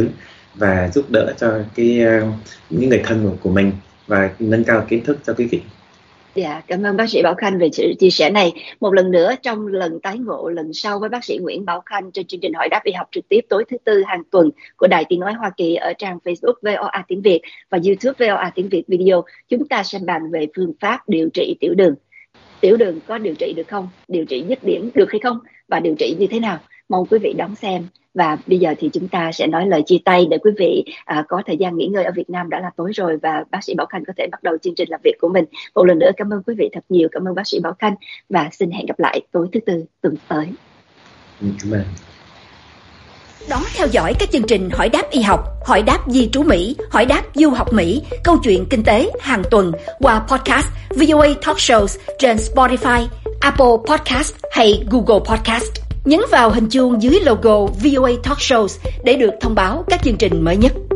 B: và giúp đỡ cho cái uh, những người thân của, của mình và nâng cao kiến thức cho quý vị.
A: Dạ, cảm ơn bác sĩ Bảo Khanh về sự chia sẻ này. Một lần nữa, trong lần tái ngộ lần sau với bác sĩ Nguyễn Bảo Khanh trên chương trình Hỏi đáp y học trực tiếp tối thứ Tư hàng tuần của Đài Tiếng nói Hoa Kỳ ở trang Facebook vê o a tiếng Việt và YouTube vê o a tiếng Việt video, chúng ta sẽ bàn về phương pháp điều trị tiểu đường. Tiểu đường có điều trị được không? Điều trị dứt điểm được hay không? Và điều trị như thế nào? Mong quý vị đón xem. Và bây giờ thì chúng ta sẽ nói lời chia tay để quý vị à, có thời gian nghỉ ngơi. Ở Việt Nam đã là tối rồi và bác sĩ Bảo Khanh có thể bắt đầu chương trình làm việc của mình. Một lần nữa cảm ơn quý vị thật nhiều. Cảm ơn bác sĩ Bảo Khanh và xin hẹn gặp lại tối thứ Tư tuần tới.
B: Cảm ơn.
C: Đón theo dõi các chương trình Hỏi đáp y học, Hỏi đáp di trú Mỹ, Hỏi đáp du học Mỹ, Câu chuyện kinh tế hàng tuần qua podcast vê o a Talk Shows trên Spotify, Apple Podcast hay Google Podcast. Nhấn vào hình chuông dưới logo vê o a Talk Shows để được thông báo các chương trình mới nhất.